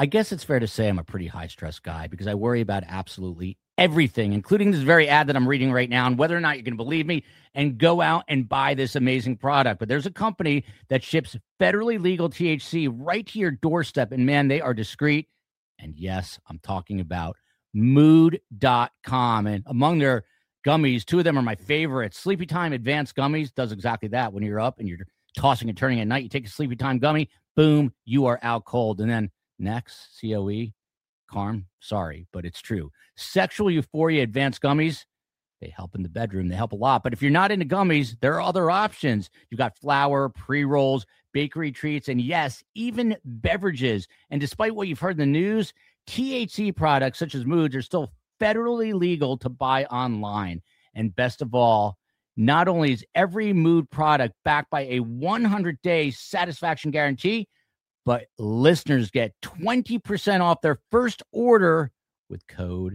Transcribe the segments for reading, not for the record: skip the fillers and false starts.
I guess it's fair to say I'm a pretty high stress guy because I worry about absolutely everything, including this very ad that I'm reading right now, and whether or not you're going to believe me and go out and buy this amazing product. But there's a company that ships federally legal THC right to your doorstep, and man, they are discreet. And yes, I'm talking about mood.com. And among their gummies, two of them are my favorites. Sleepy Time Advanced Gummies does exactly that. When you're up and you're tossing and turning at night, you take a Sleepy Time gummy, boom, you are out cold. And then next, COE, Carm, sorry, but it's true. Sexual Euphoria Advanced Gummies, they help in the bedroom. They help a lot. But if you're not into gummies, there are other options. You've got flour, pre-rolls, bakery treats, and yes, even beverages. And despite what you've heard in the news, THC products such as Moods are still federally legal to buy online. And best of all, not only is every Mood product backed by a 100-day satisfaction guarantee, but listeners get 20% off their first order with code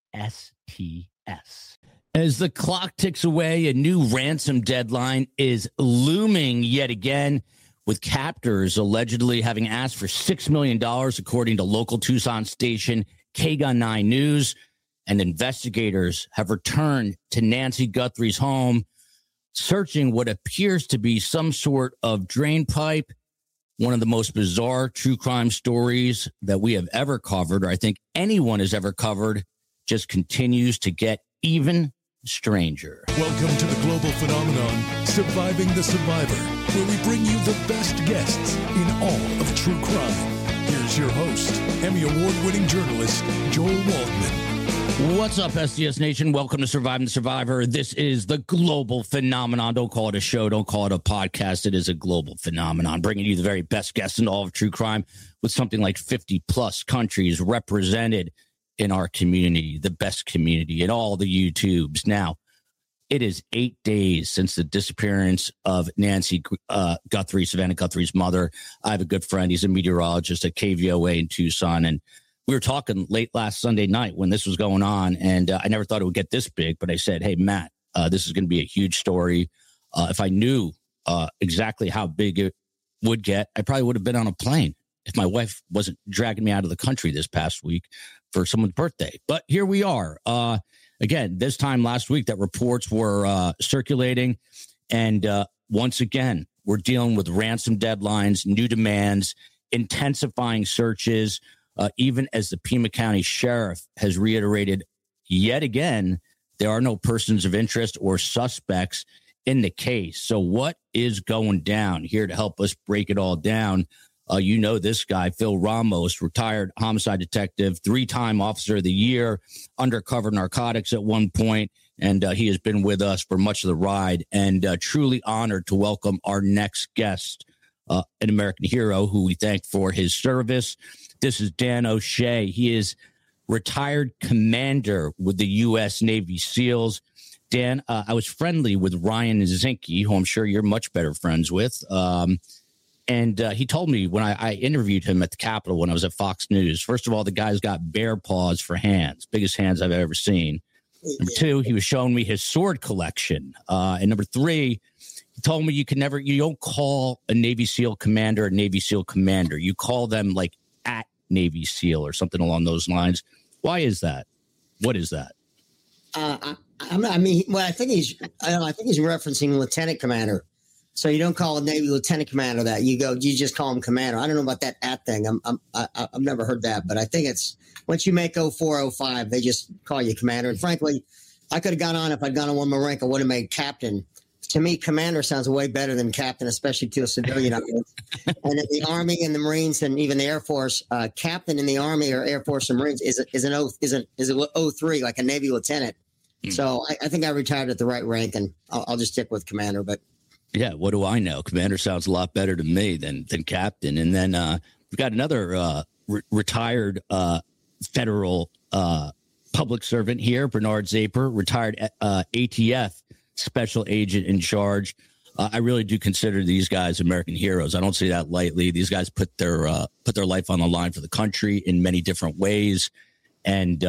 STS. As the clock ticks away, a new ransom deadline is looming yet again, with captors allegedly having asked for $6 million, according to local Tucson station KGUN 9 News. And investigators have returned to Nancy Guthrie's home, searching what appears to be some sort of drain pipe. One of the most bizarre true crime stories that we have ever covered, or I think anyone has ever covered, just continues to get even stranger. Welcome to the global phenomenon, Surviving the Survivor, where we bring you the best guests in all of true crime. Here's your host, Emmy Award-winning journalist, Joel Waldman. What's up, STS Nation? Welcome to Surviving the Survivor. This is the global phenomenon. Don't call it a show. Don't call it a podcast. It is a global phenomenon, bringing you the very best guests in all of true crime, with something like 50-plus countries represented in our community, the best community in all the YouTubes. Now, it is 8 days since the disappearance of Nancy Guthrie, Savannah Guthrie's mother. I have a good friend. He's a meteorologist at KVOA in Tucson, and we were talking late last Sunday night when this was going on, and I never thought it would get this big, but I said, hey, Matt, this is going to be a huge story. If I knew exactly how big it would get, I probably would have been on a plane if my wife wasn't dragging me out of the country this past week for someone's birthday. But here we are. Again, this time last week that reports were circulating, and once again, we're dealing with ransom deadlines, new demands, intensifying searches, even as the Pima County Sheriff has reiterated yet again, there are no persons of interest or suspects in the case. So what is going down? Here to help us break it all down, you know this guy, Phil Ramos, retired homicide detective, 3-time Officer of the Year, undercover narcotics at one point, and he has been with us for much of the ride, and truly honored to welcome our next guest, an American hero who we thank for his service. This is Dan O'Shea. He is retired commander with the U.S. Navy SEALs. Dan, I was friendly with Ryan Zinke, who I'm sure you're much better friends with. And he told me when I interviewed him at the Capitol when I was at Fox News, first of all, the guy's got bear paws for hands, biggest hands I've ever seen. Number two, he was showing me his sword collection. And number three, he told me you don't call a Navy SEAL commander a Navy SEAL commander. You call them like at Navy SEAL or something along those lines. Why is that? What is that? I think he's referencing lieutenant commander. So you don't call a Navy lieutenant commander that. You just call him commander. I don't know about that at thing. I've never heard that, but I think it's once you make 04, 05, they just call you commander. And frankly, I could have gone on if I'd gone on one more rank. I would have made captain. To me, commander sounds way better than captain, especially to a civilian. And in the Army and the Marines and even the Air Force, captain in the Army or Air Force or Marines is an 03, like a Navy lieutenant. So I think I retired at the right rank, and I'll just stick with commander. But yeah, what do I know? Commander sounds a lot better to me than captain. And then we've got another retired federal public servant here, Bernard Zaper, retired ATF special agent in charge. I really do consider these guys American heroes. I don't say that lightly. These guys put their life on the line for the country in many different ways. And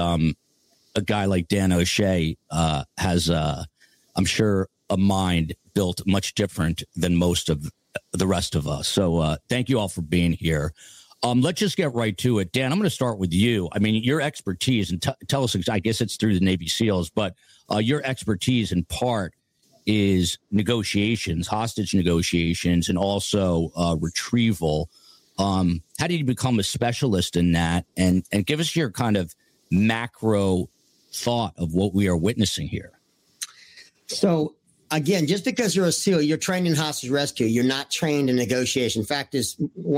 a guy like Dan O'Shea has, I'm sure, a mind built much different than most of the rest of us. So thank you all for being here. Let's just get right to it. Dan, I'm going to start with you. I mean, your expertise, and tell us, I guess it's through the Navy SEALs, but your expertise in part is negotiations, hostage negotiations, and also retrieval. How did you become a specialist in that? And give us your kind of macro thought of what we are witnessing here. So, again, just because you're a SEAL, you're trained in hostage rescue. You're not trained in negotiation. Fact is,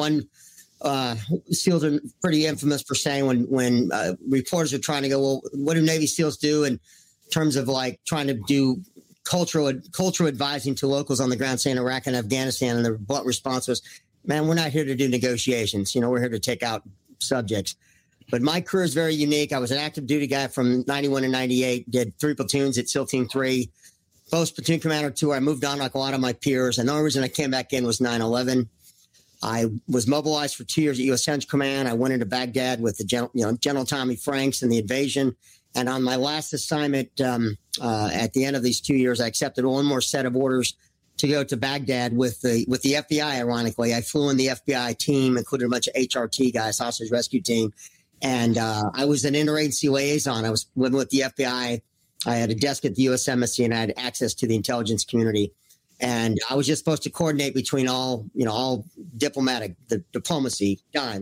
SEALs are pretty infamous for saying when reporters are trying to go, well, what do Navy SEALs do in terms of like trying to do cultural advising to locals on the ground, saying Iraq and Afghanistan, and the blunt response was, man, we're not here to do negotiations. We're here to take out subjects. But my career is very unique. I was an active duty guy from 91 to 98, did 3 platoons at SEAL Team 3, post platoon commander 2. I moved on like a lot of my peers. And the only reason I came back in was 9/11. I was mobilized for 2 years at U.S. Central Command. I went into Baghdad with the General Tommy Franks and the invasion. And on my last assignment, at the end of these 2 years, I accepted one more set of orders to go to Baghdad with the FBI. Ironically, I flew in the FBI team, included a bunch of HRT guys, hostage rescue team, and I was an interagency liaison. I was living with the FBI. I had a desk at the U.S. Embassy, and I had access to the intelligence community. And I was just supposed to coordinate between all diplomatic, the diplomacy,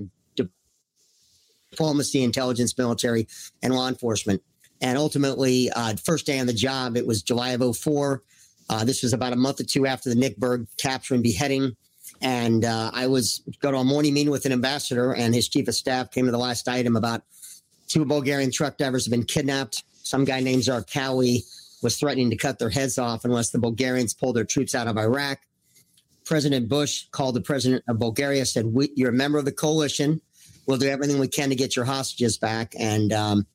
diplomacy, intelligence, military, and law enforcement. And ultimately, first day on the job, it was July of 2004. This was about a month or two after the Nick Berg capture and beheading. And I was go to a morning meeting with an ambassador, and his chief of staff came to the last item about 2 Bulgarian truck drivers have been kidnapped. Some guy named Zarqawi was threatening to cut their heads off unless the Bulgarians pulled their troops out of Iraq. President Bush called the president of Bulgaria, said, you're a member of the coalition. We'll do everything we can to get your hostages back. And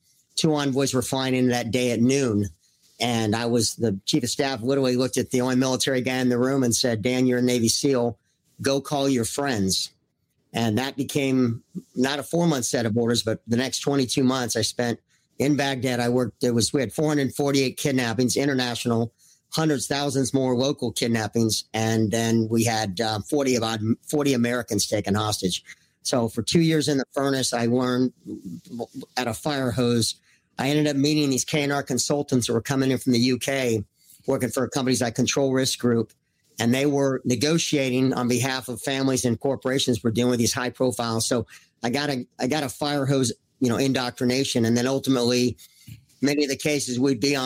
2 envoys were flying in that day at noon. And I was the chief of staff, literally looked at the only military guy in the room and said, Dan, you're a Navy SEAL. Go call your friends. And that became not a 4-month set of orders, but the next 22 months I spent in Baghdad. We had 448 kidnappings, international, hundreds, thousands more local kidnappings. And then we had 40 Americans taken hostage. So for 2 years in the furnace, I learned at a fire hose. I ended up meeting these K&R consultants who were coming in from the UK, working for companies like Control Risk Group. And they were negotiating on behalf of families and corporations who were dealing with these high profiles. So I got a fire hose, indoctrination. And then ultimately, many of the cases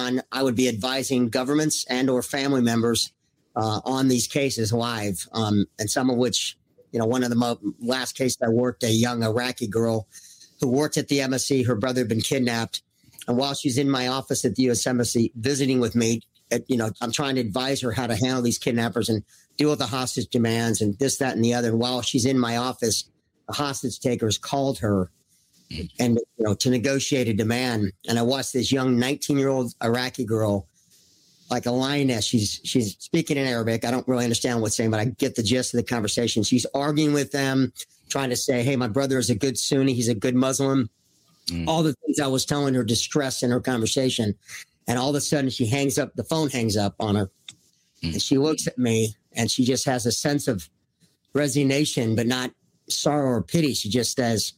I would be advising governments and or family members on these cases live. And some of which, one of the last cases I worked, a young Iraqi girl who worked at the embassy, her brother had been kidnapped. And while she's in my office at the U.S. Embassy visiting with me, I'm trying to advise her how to handle these kidnappers and deal with the hostage demands and this, that, and the other. And while she's in my office, the hostage takers called her and, to negotiate a demand. And I watched this young 19-year-old Iraqi girl, like a lioness. She's speaking in Arabic. I don't really understand what's saying, but I get the gist of the conversation. She's arguing with them, trying to say, hey, my brother is a good Sunni. He's a good Muslim. All the things I was telling her, distress in her conversation. And all of a sudden she hangs up, the phone hangs up on her. And she looks at me and she just has a sense of resignation, but not sorrow or pity. She just says,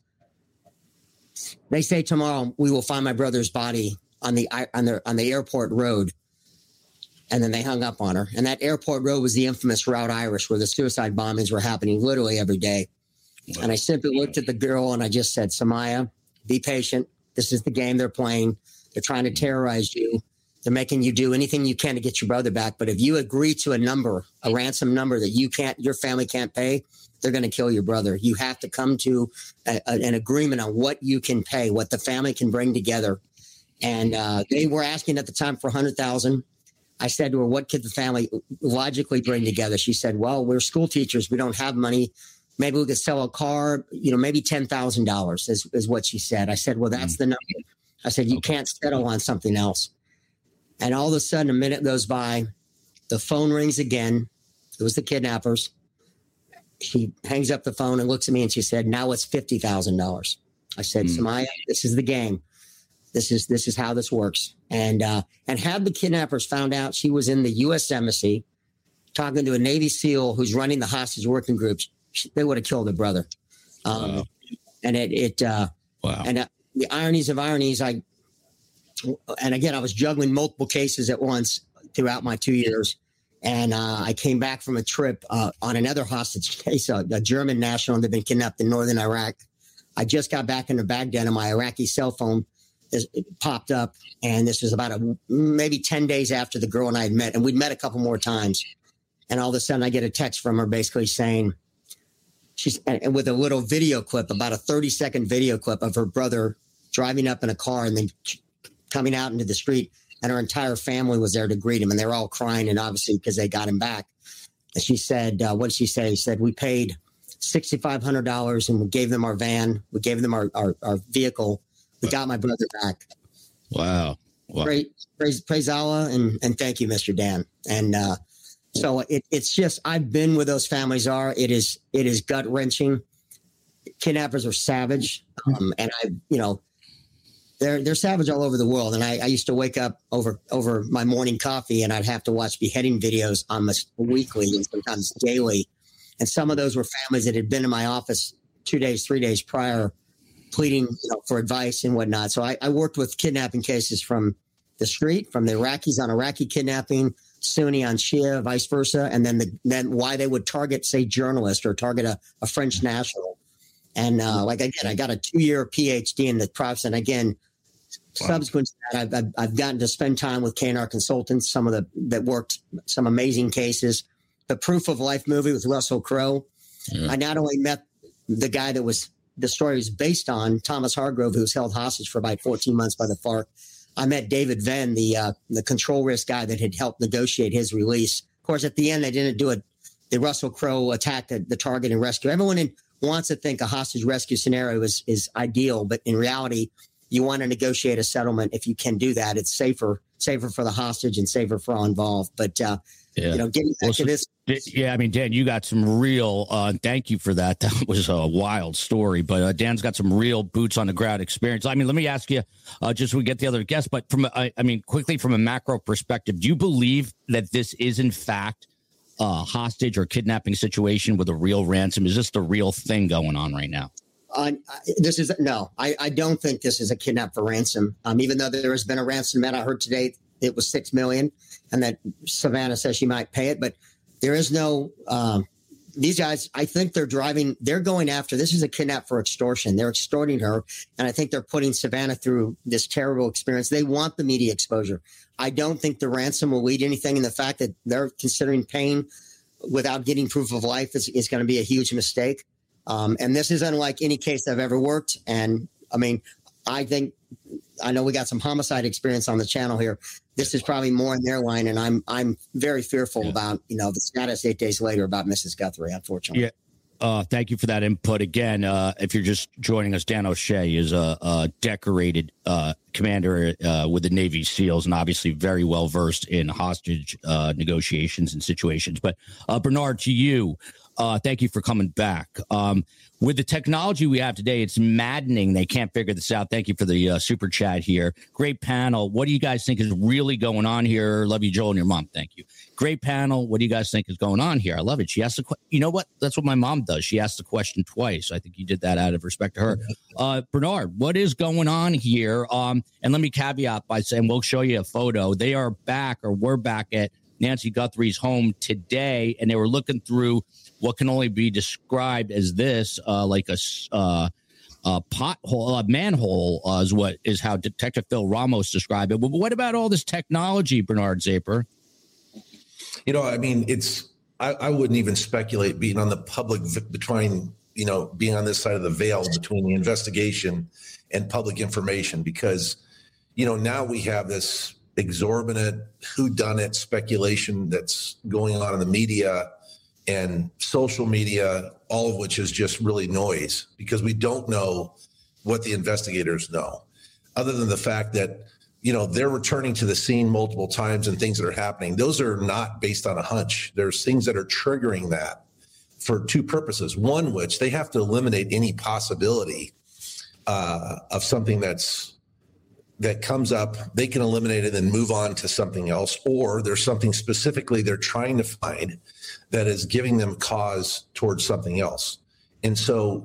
they say tomorrow we will find my brother's body on the airport road. And then they hung up on her. And that airport road was the infamous Route Irish, where the suicide bombings were happening literally every day. Wow. And I simply looked at the girl and I just said, Samaya, be patient. This is the game they're playing. They're trying to terrorize you. They're making you do anything you can to get your brother back. But if you agree to a ransom number that your family can't pay, they're going to kill your brother. You have to come to an agreement on what you can pay, what the family can bring together. And they were asking at the time for $100,000. I said to her, what could the family logically bring together? She said, well, we're school teachers. We don't have money. Maybe we could sell a car, maybe $10,000 is what she said. I said, well, that's the number. I said, you can't settle on something else. And all of a sudden, a minute goes by. The phone rings again. It was the kidnappers. She hangs up the phone and looks at me and she said, now it's $50,000. I said, Samaya, this is the game. This is how this works. And had the kidnappers found out she was in the U.S. Embassy talking to a Navy SEAL who's running the hostage working groups, they would have killed her brother. And wow. And the ironies of ironies, and again, I was juggling multiple cases at once throughout my 2 years. And I came back from a trip on another hostage case, a German national that had been kidnapped in northern Iraq. I just got back into Baghdad and my Iraqi cell phone popped up. And this was about maybe 10 days after the girl and I had met. And we'd met a couple more times. And all of a sudden I get a text from her basically saying, and with a little video clip, about a 30-second video clip of her brother driving up in a car and then coming out into the street. And her entire family was there to greet him. And they were all crying. And obviously, because they got him back. And she said, what did she say? She said, we paid $6,500 and we gave them our van. We gave them our vehicle. We got my brother back. Wow. Praise Allah. And thank you, Mr. Dan. And so it's just, I've been where those families are. It is gut wrenching. Kidnappers are savage. And they're savage all over the world. And I used to wake up over my morning coffee and I'd have to watch beheading videos almost weekly and sometimes daily. And some of those were families that had been in my office 2 days, 3 days prior, pleading for advice and whatnot. So I worked with kidnapping cases from the street, from the Iraqis on Iraqi kidnapping, Sunni on Shia, vice versa. And then why they would target, say, journalists or target a French national. And I got a 2-year PhD in the process. And again, subsequent to that, I've gotten to spend time with K&R Consultants, that worked some amazing cases. The Proof of Life movie with Russell Crowe. Yeah. I not only met the guy that the story was based on, Thomas Hargrove, who was held hostage for about 14 months by the FARC. I met David Venn, the control risk guy that had helped negotiate his release. Of course, at the end, they didn't do it. The Russell Crowe attacked the target and rescue. Everyone wants to think a hostage rescue scenario is ideal, but in reality, you want to negotiate a settlement. If you can do that, it's safer for the hostage and safer for all involved. But getting back to this. Yeah, I mean, Dan, you got some real, thank you for that. That was a wild story, but Dan's got some real boots on the ground experience. I mean, let me ask you, just so we get the other guests, but quickly from a macro perspective, do you believe that this is in fact a hostage or kidnapping situation with a real ransom? Is this the real thing going on right now? I don't think this is a kidnap for ransom. Even though there has been a ransom amount, I heard today it was $6 million, and that Savannah says she might pay it. But there is no. These guys, I think they're going after. This is a kidnap for extortion. They're extorting her, and I think they're putting Savannah through this terrible experience. They want the media exposure. I don't think the ransom will lead to anything, and the fact that they're considering paying without getting proof of life is going to be a huge mistake. And this is unlike any case I've ever worked. And I mean, I know we got some homicide experience on the channel here. This is probably more in their line. And I'm very fearful about, the status 8 days later about Mrs. Guthrie, unfortunately. Yeah. Thank you for that input. Again, if you're just joining us, Dan O'Shea is a decorated commander with the Navy SEALs and obviously very well versed in hostage negotiations and situations. But Bernard, to you, thank you for coming back. With the technology we have today, it's maddening. They can't figure this out. Thank you for the super chat here. Great panel. What do you guys think is really going on here? Love you, Joel, and your mom. Thank you. Great panel. What do you guys think is going on here? I love it. She asked the question. You know what? That's what my mom does. She asked the question twice. I think you did that out of respect to her. Bernard, what is going on here? And let me caveat by saying we'll show you a photo. They are back, or we're back at Nancy Guthrie's home today, and they were looking through what can only be described as this, like a pothole, a manhole, is how Detective Phil Ramos described it. But what about all this technology, Bernard Zaper? I mean, I wouldn't even speculate being on the public, being on this side of the veil between the investigation and public information, because, now we have this exorbitant whodunit speculation that's going on in the media and social media, all of which is just really noise, because we don't know what the investigators know, other than the fact that, they're returning to the scene multiple times and things that are happening. Those are not based on a hunch. There's things that are triggering that for two purposes. One, which they have to eliminate any possibility of something that comes up. They can eliminate it and move on to something else, or there's something specifically they're trying to find that is giving them cause towards something else. And so,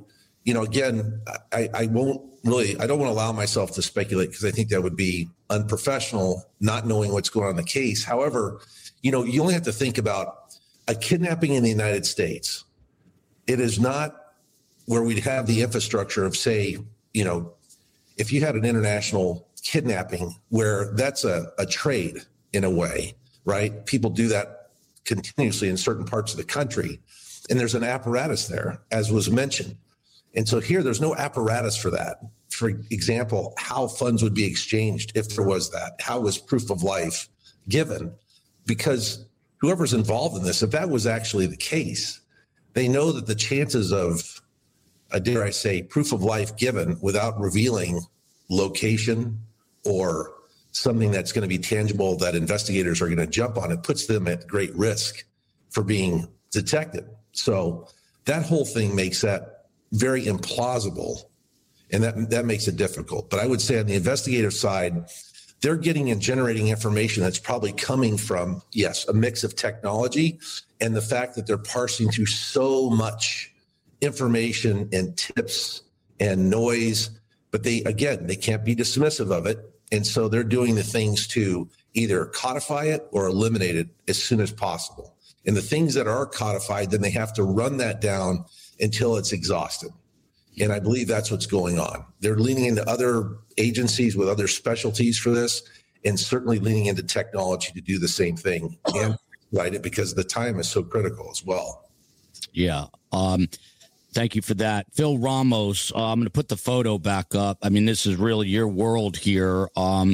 again, I don't want to allow myself to speculate because I think that would be unprofessional, not knowing what's going on in the case. However, you only have to think about a kidnapping in the United States. It is not where we'd have the infrastructure of, say, if you had an international kidnapping where that's a trade in a way, right? People do that continuously in certain parts of the country. And there's an apparatus there, as was mentioned. And so here, there's no apparatus for that. For example, how funds would be exchanged if there was that. How was proof of life given? Because whoever's involved in this, if that was actually the case, they know that the chances of, dare I say, proof of life given without revealing location or something that's going to be tangible that investigators are going to jump on, it puts them at great risk for being detected. So that whole thing makes that very implausible, and that makes it difficult. But I would say on the investigative side, they're getting and generating information that's probably coming from, yes, a mix of technology and the fact that they're parsing through so much information and tips and noise. But they can't be dismissive of it. And so they're doing the things to either codify it or eliminate it as soon as possible. And the things that are codified, then they have to run that down until it's exhausted. And I believe that's what's going on. They're leaning into other agencies with other specialties for this, and certainly leaning into technology to do the same thing and write it because the time is so critical as well. Yeah. Thank you for that. Phil Ramos, I'm going to put the photo back up. I mean, this is really your world here.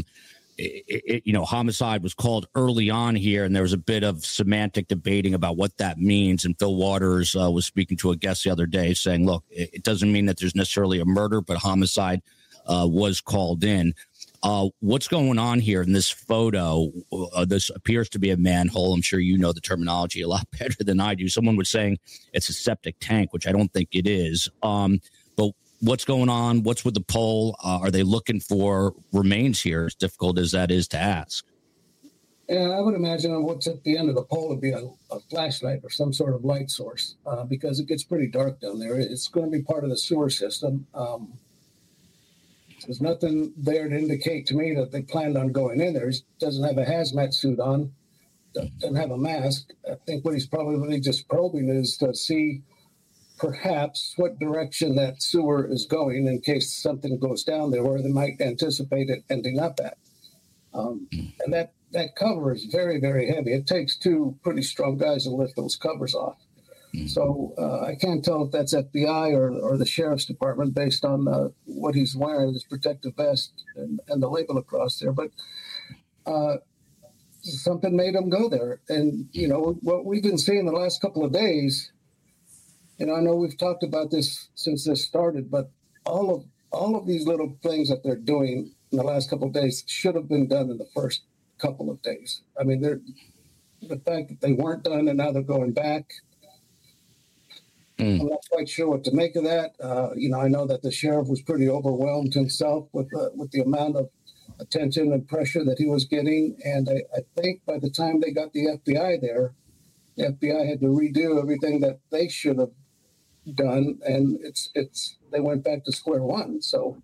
Homicide was called early on here, and there was a bit of semantic debating about what that means. And Phil Waters was speaking to a guest the other day saying, look, it doesn't mean that there's necessarily a murder, but homicide was called in. What's going on here in this photo? This appears to be a manhole. I'm sure you know the terminology a lot better than I do. Someone was saying it's a septic tank, which I don't think it is. But what's going on? What's with the pole? Are they looking for remains here? As difficult as that is to ask. Yeah, I would imagine what's at the end of the pole would be a flashlight or some sort of light source because it gets pretty dark down there. It's going to be part of the sewer system. There's nothing there to indicate to me that they planned on going in there. He doesn't have a hazmat suit on, doesn't have a mask. I think what he's probably just probing is to see perhaps what direction that sewer is going in case something goes down there where they might anticipate it ending up at. And that cover is very, very heavy. It takes two pretty strong guys to lift those covers off. So I can't tell if that's FBI or the sheriff's department based on what he's wearing, his protective vest and the label across there. But something made him go there. And, what we've been seeing the last couple of days, I know we've talked about this since this started, but all of these little things that they're doing in the last couple of days should have been done in the first couple of days. I mean, the fact that they weren't done and now they're going back, I'm not quite sure what to make of that. I know that the sheriff was pretty overwhelmed himself with the amount of attention and pressure that he was getting. And I think by the time they got the FBI there, the FBI had to redo everything that they should have done, and they went back to square one. So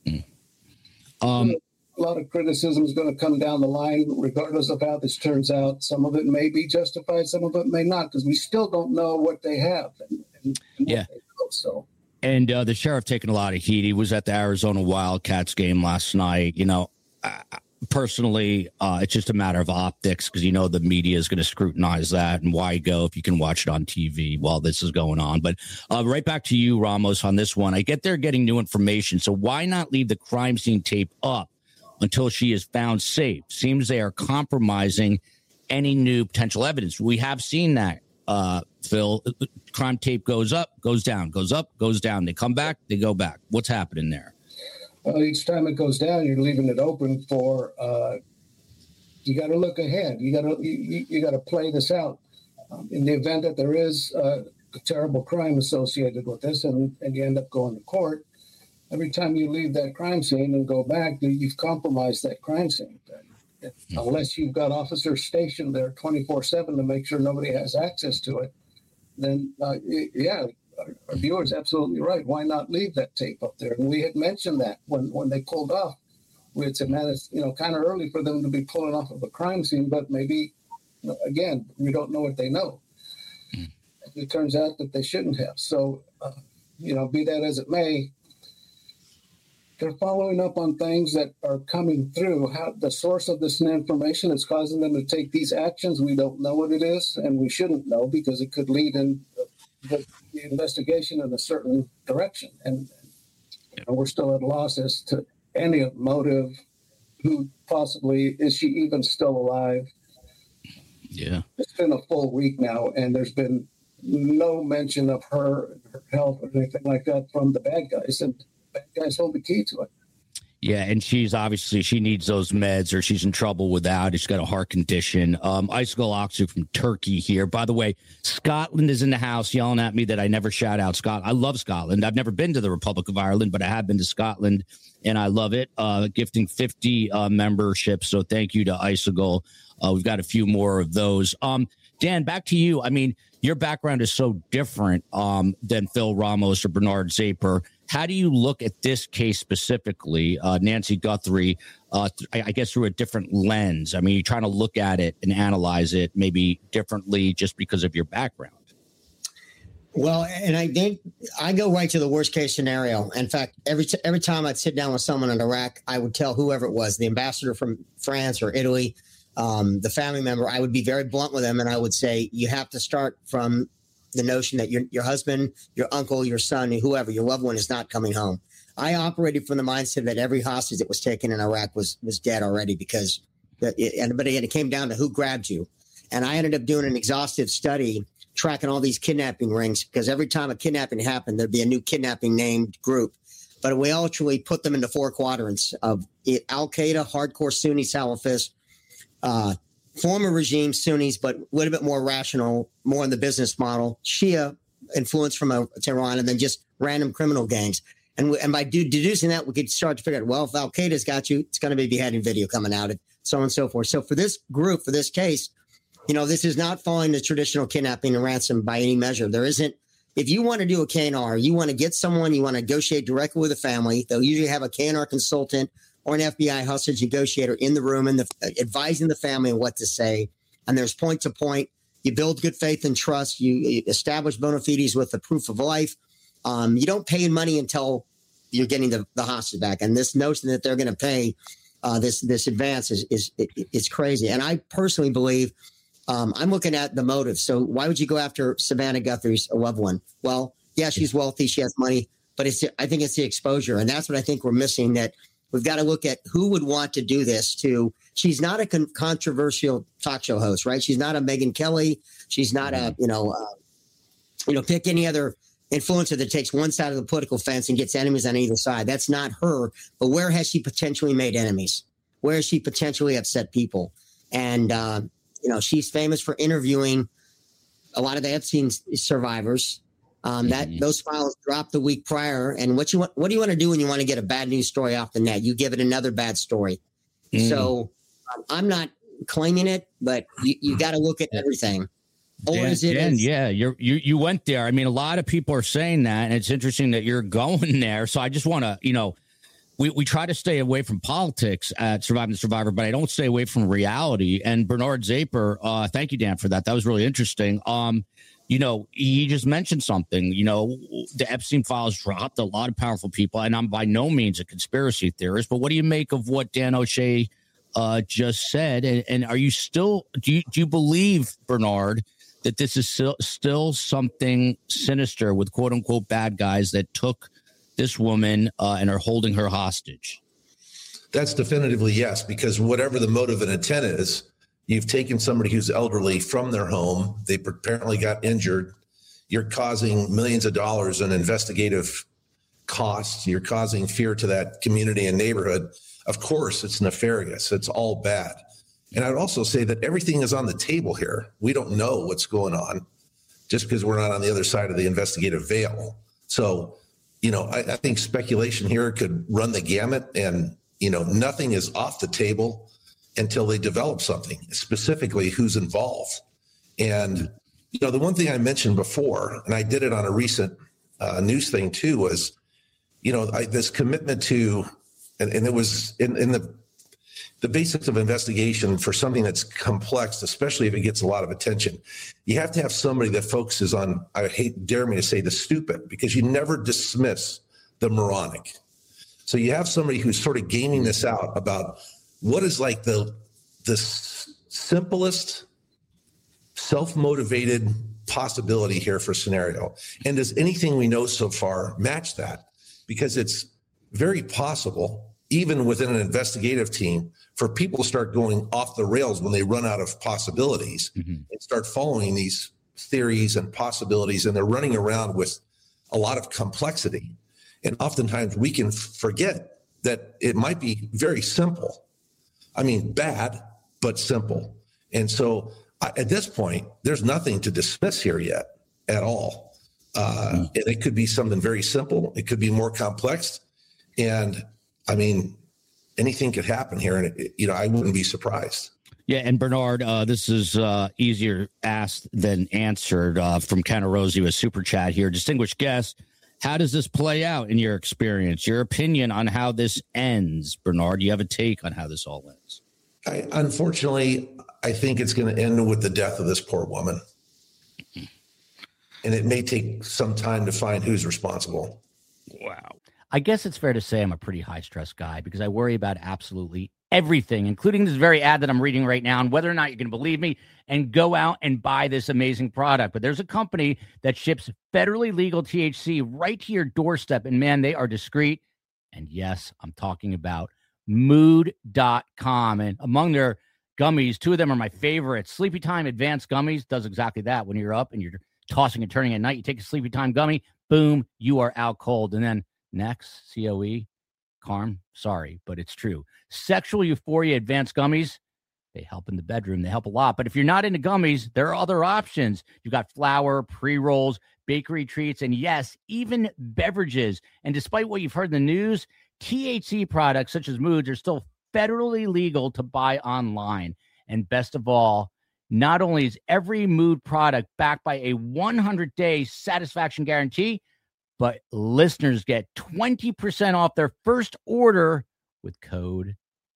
a lot of criticism is going to come down the line, regardless of how this turns out. Some of it may be justified, some of it may not, because we still don't know what they have. And yeah. So. And the sheriff taking a lot of heat. He was at the Arizona Wildcats game last night. Personally, it's just a matter of optics because, the media is going to scrutinize that. And why go if you can watch it on TV while this is going on? But right back to you, Ramos, on this one. I get they're getting new information. So why not leave the crime scene tape up until she is found safe? Seems they are compromising any new potential evidence. We have seen that, Phil. Crime tape goes up, goes down, goes up, goes down. They come back, they go back. What's happening there? Well, each time it goes down, you're leaving it open for. You got to look ahead. You got to play this out. In the event that there is a terrible crime associated with this, and you end up going to court, every time you leave that crime scene and go back, you've compromised that crime scene. Unless you've got officers stationed there 24/7 to make sure nobody has access to it, then our viewer is absolutely right. Why not leave that tape up there? And we had mentioned that when they pulled off. We had said, man, it's kind of early for them to be pulling off of a crime scene, but maybe, again, we don't know what they know. It turns out that they shouldn't have. So, be that as it may, they're following up on things that are coming through. How the source of this information is causing them to take these actions. We don't know what it is, and we shouldn't know because it could lead in the investigation in a certain direction. And we're still at a loss as to any motive. Who possibly is she even still alive? Yeah, it's been a full week now, and there's been no mention of her health or anything like that from the bad guys, and bad guys hold the key to it. Yeah, and she needs those meds or she's in trouble without it. She's got a heart condition. Icicle Oxu from Turkey here. By the way, Scotland is in the house yelling at me that I never shout out Scotland. I love Scotland. I've never been to the Republic of Ireland, but I have been to Scotland, and I love it. Gifting 50 memberships, so thank you to Icicle. We've got a few more of those. Dan, back to you. I mean, your background is so different than Phil Ramos or Bernard Zaper. How do you look at this case specifically, Nancy Guthrie, I guess through a different lens? I mean, you're trying to look at it and analyze it maybe differently just because of your background. Well, and I think I go right to the worst case scenario. In fact, every time I'd sit down with someone in Iraq, I would tell whoever it was, the ambassador from France or Italy, the family member, I would be very blunt with them. And I would say, you have to start from the notion that your husband, your uncle, your son, whoever, your loved one is not coming home. I operated from the mindset that every hostage that was taken in Iraq was dead already but it came down to who grabbed you. And I ended up doing an exhaustive study tracking all these kidnapping rings, because every time a kidnapping happened, there'd be a new kidnapping named group. But we actually put them into 4 quadrants of Al-Qaeda, hardcore Sunni Salafists, former regime Sunnis, but a little bit more rational, more in the business model, Shia influence from Tehran, and then just random criminal gangs. And by deducing that, we could start to figure out, well, if Al-Qaeda's got you, it's going to be beheading video coming out, and so on and so forth. So for this group, for this case, this is not following the traditional kidnapping and ransom by any measure. There isn't. If you want to do a KNR, you want to get someone, you want to negotiate directly with the family, they'll usually have a KNR consultant or an FBI hostage negotiator in the room and advising the family on what to say. And there's point to point. You build good faith and trust. You establish bona fides with the proof of life. You don't pay money until you're getting the hostage back. And this notion that they're going to pay this advance is crazy. And I personally believe I'm looking at the motive. So why would you go after Savannah Guthrie's loved one? Well, yeah, she's wealthy. She has money. But I think it's the exposure. And that's what I think we're missing, that we've got to look at who would want to do this to. She's not a controversial talk show host, right? She's not a Megyn Kelly. She's not a, pick any other influencer that takes one side of the political fence and gets enemies on either side. That's not her. But where has she potentially made enemies? Where has she potentially upset people? And, she's famous for interviewing a lot of the Epstein survivors. Those files dropped the week prior. And what do you want to do when you want to get a bad news story off the net? You give it another bad story. So I'm not claiming it, but you got to look at everything. You went there. I mean, a lot of people are saying that, and it's interesting that you're going there. So I just want to, we try to stay away from politics at Surviving the Survivor, but I don't stay away from reality. And Bernard Zaper, thank you, Dan, for that. That was really interesting. He just mentioned something, the Epstein files dropped a lot of powerful people, and I'm by no means a conspiracy theorist, but what do you make of what Dan O'Shea just said? And are you still, do you believe, Bernard, that this is still something sinister with quote unquote bad guys that took this woman and are holding her hostage? That's definitively yes, because whatever the motive and intent is, you've taken somebody who's elderly from their home. They apparently got injured. You're causing millions of dollars in investigative costs. You're causing fear to that community and neighborhood. Of course, it's nefarious. It's all bad. And I'd also say that everything is on the table here. We don't know what's going on just because we're not on the other side of the investigative veil. So, I think speculation here could run the gamut, and, nothing is off the table until they develop something, specifically who's involved. And, the one thing I mentioned before, and I did it on a recent news thing too was, this commitment to, and it was in the basics of investigation for something that's complex, especially if it gets a lot of attention. You have to have somebody that focuses on, dare me to say, the stupid, because you never dismiss the moronic. So you have somebody who's sort of gaming this out about what is like the simplest self-motivated possibility here for scenario. And does anything we know so far match that? Because it's very possible, even within an investigative team, for people to start going off the rails when they run out of possibilities and start following these theories and possibilities, and they're running around with a lot of complexity. And oftentimes we can forget that it might be very simple. I mean, bad, but simple. And so at this point, there's nothing to dismiss here yet at all. And it could be something very simple. It could be more complex. And I mean, anything could happen here. And, I wouldn't be surprised. Yeah. And Bernard, this is easier asked than answered from Kenna Rosie with Super Chat here. Distinguished guest, how does this play out in your experience? Your opinion on how this ends, Bernard? Do you have a take on how this all ends? Unfortunately, I think it's going to end with the death of this poor woman. And it may take some time to find who's responsible. Wow. I guess it's fair to say I'm a pretty high-stress guy because I worry about absolutely everything, including this very ad that I'm reading right now, and whether or not you can believe me and go out and buy this amazing product. But there's a company that ships federally legal THC right to your doorstep, and man, they are discreet. And yes, I'm talking about Mood.com. And among their gummies, two of them are my favorites. Sleepy Time Advanced Gummies does exactly that. When you're up and you're tossing and turning at night, you take a Sleepy Time gummy, boom, you are out cold. And then next, COE, Carm, sorry, but it's true. Sexual Euphoria Advanced Gummies, they help in the bedroom. They help a lot. But if you're not into gummies, there are other options. You've got flour, pre-rolls, bakery treats, and yes, even beverages. And despite what you've heard in the news, THC products such as Moods are still federally legal to buy online. And best of all, not only is every Mood product backed by a 100-day satisfaction guarantee, but listeners get 20% off their first order with code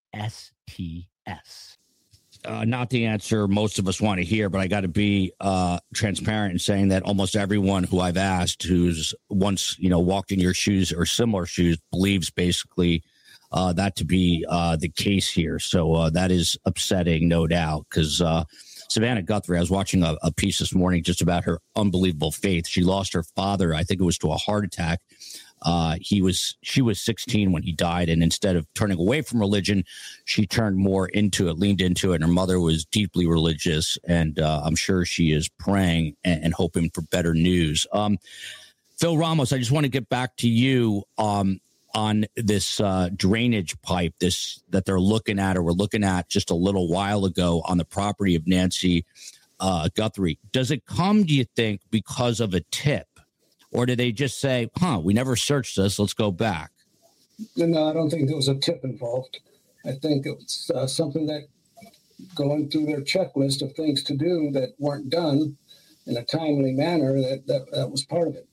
STS. Not the answer most of us want to hear, but I got to be transparent in saying that almost everyone who I've asked who's once, walked in your shoes or similar shoes believes basically that to be the case here. So that is upsetting, no doubt, because Savannah Guthrie, I was watching a piece this morning just about her unbelievable faith. She lost her father, I think it was to a heart attack. She was 16 when he died, and instead of turning away from religion, she turned more into it, leaned into it. And her mother was deeply religious, and I'm sure she is praying and hoping for better news. Phil Ramos, I just want to get back to you on this drainage pipe, that they're looking at, or were looking at just a little while ago on the property of Nancy Guthrie. Does it come, do you think, because of a tip? Or do they just say, we never searched this, let's go back? No, I don't think there was a tip involved. I think it was something that going through their checklist of things to do that weren't done in a timely manner, that was part of it.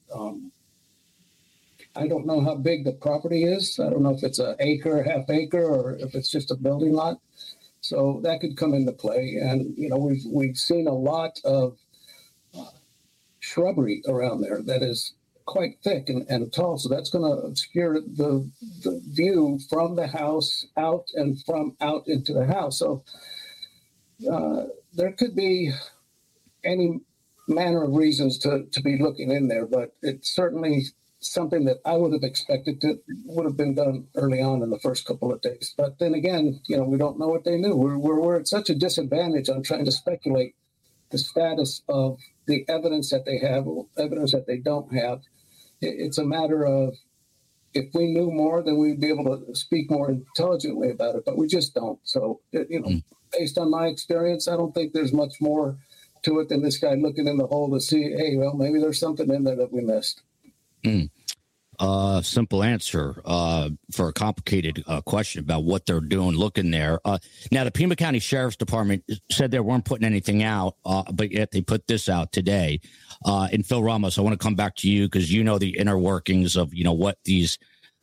I don't know how big the property is. I don't know if it's an acre, half acre, or if it's just a building lot. So that could come into play. And, we've seen a lot of shrubbery around there that is quite thick and tall. So that's going to obscure the view from the house out and from out into the house. So there could be any manner of reasons to be looking in there, but it's certainly something that I would have expected would have been done early on in the first couple of days. But then again, we don't know what they knew. We're at such a disadvantage on trying to speculate the status of the evidence that they have, evidence that they don't have. It's a matter of, if we knew more, then we'd be able to speak more intelligently about it, but we just don't. So, based on my experience, I don't think there's much more to it than this guy looking in the hole to see, hey, well, maybe there's something in there that we missed. Simple answer for a complicated question about what they're doing looking there. Now, the Pima County Sheriff's Department said they weren't putting anything out, but yet they put this out today. And Phil Ramos, I want to come back to you because you know the inner workings of, what these,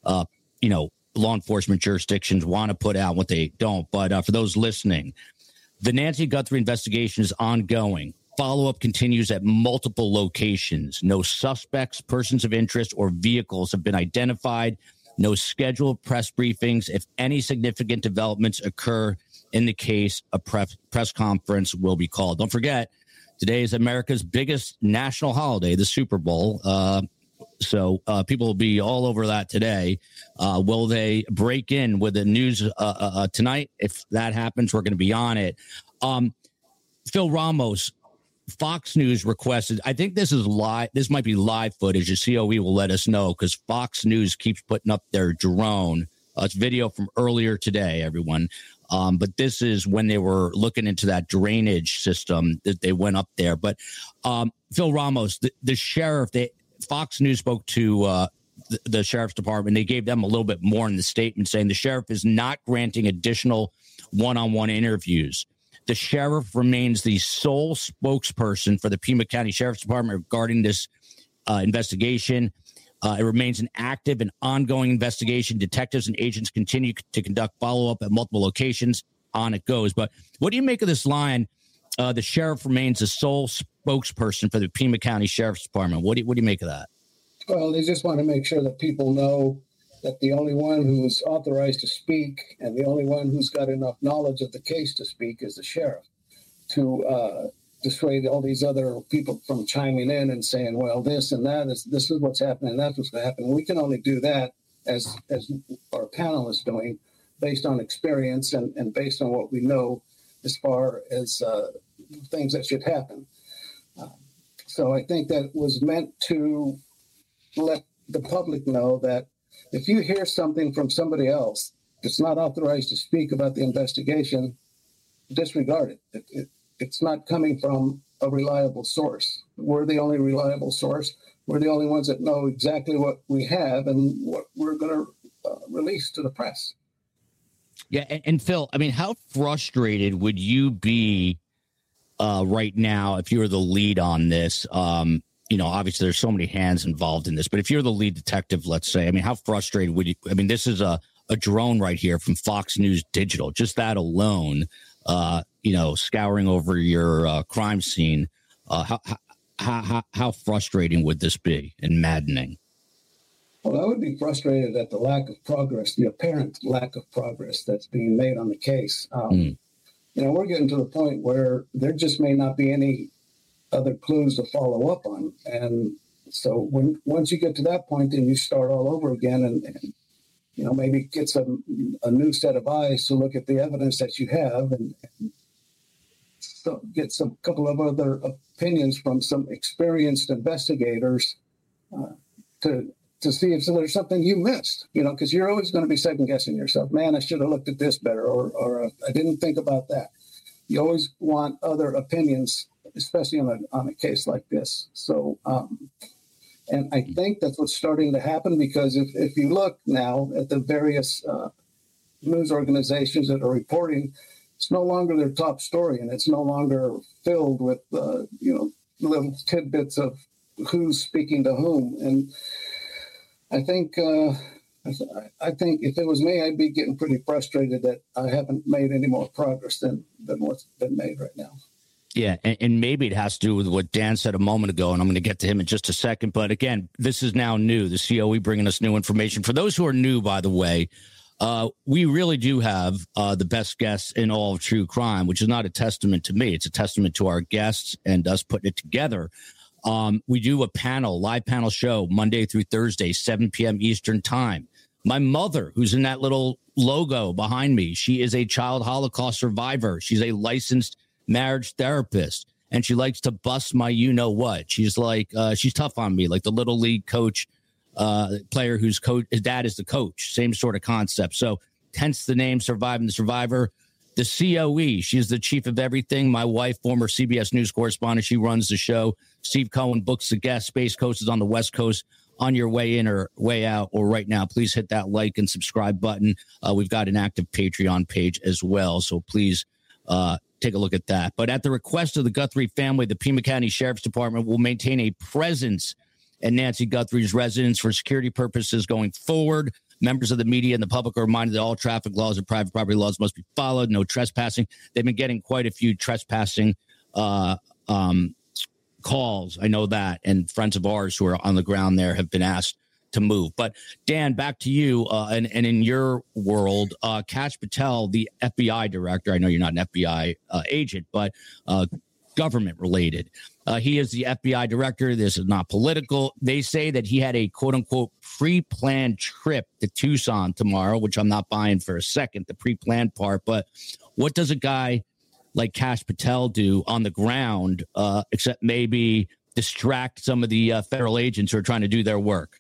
law enforcement jurisdictions want to put out, what they don't. But for those listening, the Nancy Guthrie investigation is ongoing. Follow-up continues at multiple locations. No suspects, persons of interest, or vehicles have been identified. No scheduled press briefings. If any significant developments occur in the case, a press conference will be called. Don't forget, today is America's biggest national holiday, the Super Bowl. So people will be all over that today. Will they break in with the news tonight? If that happens, we're going to be on it. Phil Ramos, Fox News requested, I think this is live. This might be live footage. The COE will let us know because Fox News keeps putting up their drone. It's video from earlier today, everyone. But this is when they were looking into that drainage system that they went up there. But Phil Ramos, the sheriff, Fox News spoke to the sheriff's department. They gave them a little bit more in the statement, saying the sheriff is not granting additional one-on-one interviews. The sheriff remains the sole spokesperson for the Pima County Sheriff's Department regarding this investigation. It remains an active and ongoing investigation. Detectives and agents continue to conduct follow-up at multiple locations. On it goes. But what do you make of this line? The sheriff remains the sole spokesperson for the Pima County Sheriff's Department. What do you make of that? Well, they just want to make sure that people know that the only one who's authorized to speak and the only one who's got enough knowledge of the case to speak is the sheriff, to dissuade all these other people from chiming in and saying, well, this and that this is what's happening, that's what's going to happen. We can only do that as our panel is doing based on experience and based on what we know as far as things that should happen. So I think that was meant to let the public know that if you hear something from somebody else that's not authorized to speak about the investigation, disregard it. It's not coming from a reliable source. We're the only reliable source. We're the only ones that know exactly what we have and what we're going to release to the press. Yeah, and Phil, I mean, how frustrated would you be right now if you were the lead on this? Obviously there's so many hands involved in this, but if you're the lead detective, let's say, I mean, how frustrated would you? I mean, this is a drone right here from Fox News Digital. Just that alone, scouring over your crime scene. How frustrating would this be and maddening? Well, I would be frustrated at the lack of progress, the apparent lack of progress that's being made on the case. We're getting to the point where there just may not be any other clues to follow up on. And so once you get to that point, then you start all over again and maybe get a new set of eyes to look at the evidence that you have and so get some couple of other opinions from some experienced investigators to see if there's something you missed, because you're always going to be second guessing yourself. Man, I should have looked at this better, or I didn't think about that. You always want other opinions, especially on a case like this. So, and I think that's what's starting to happen, because if you look now at the various news organizations that are reporting, it's no longer their top story, and it's no longer filled with little tidbits of who's speaking to whom. And I think if it was me, I'd be getting pretty frustrated that I haven't made any more progress than what's been made right now. Yeah, and maybe it has to do with what Dan said a moment ago, and I'm going to get to him in just a second. But again, this is now new. The COE bringing us new information. For those who are new, by the way, we really do have the best guests in all of true crime, which is not a testament to me. It's a testament to our guests and us putting it together. We do a live panel show Monday through Thursday, 7 p.m. Eastern time. My mother, who's in that little logo behind me, she is a child Holocaust survivor. She's a licensed marriage therapist, and she likes to bust my you-know-what. She's like, she's tough on me, like the little league coach player whose his dad is the coach. Same sort of concept. So hence the name Surviving the Survivor. The COE, she's the chief of everything. My wife, former CBS News correspondent, she runs the show. Steve Cohen books the guest. Space Coast is on the West Coast. On your way in or way out or right now, please hit that like and subscribe button. We've got an active Patreon page as well. So please take a look at that. But at the request of the Guthrie family, the Pima County Sheriff's Department will maintain a presence at Nancy Guthrie's residence for security purposes going forward. Members of the media and the public are reminded that all traffic laws and private property laws must be followed. No trespassing. They've been getting quite a few trespassing calls. I know that. And friends of ours who are on the ground there have been asked to move. But Dan, back to you. And in your world, Kash Patel, the FBI director, I know you're not an FBI agent, but government related. He is the FBI director. This is not political. They say that he had a quote unquote pre-planned trip to Tucson tomorrow, which I'm not buying for a second, the pre-planned part. But what does a guy like Kash Patel do on the ground, except maybe distract some of the federal agents who are trying to do their work?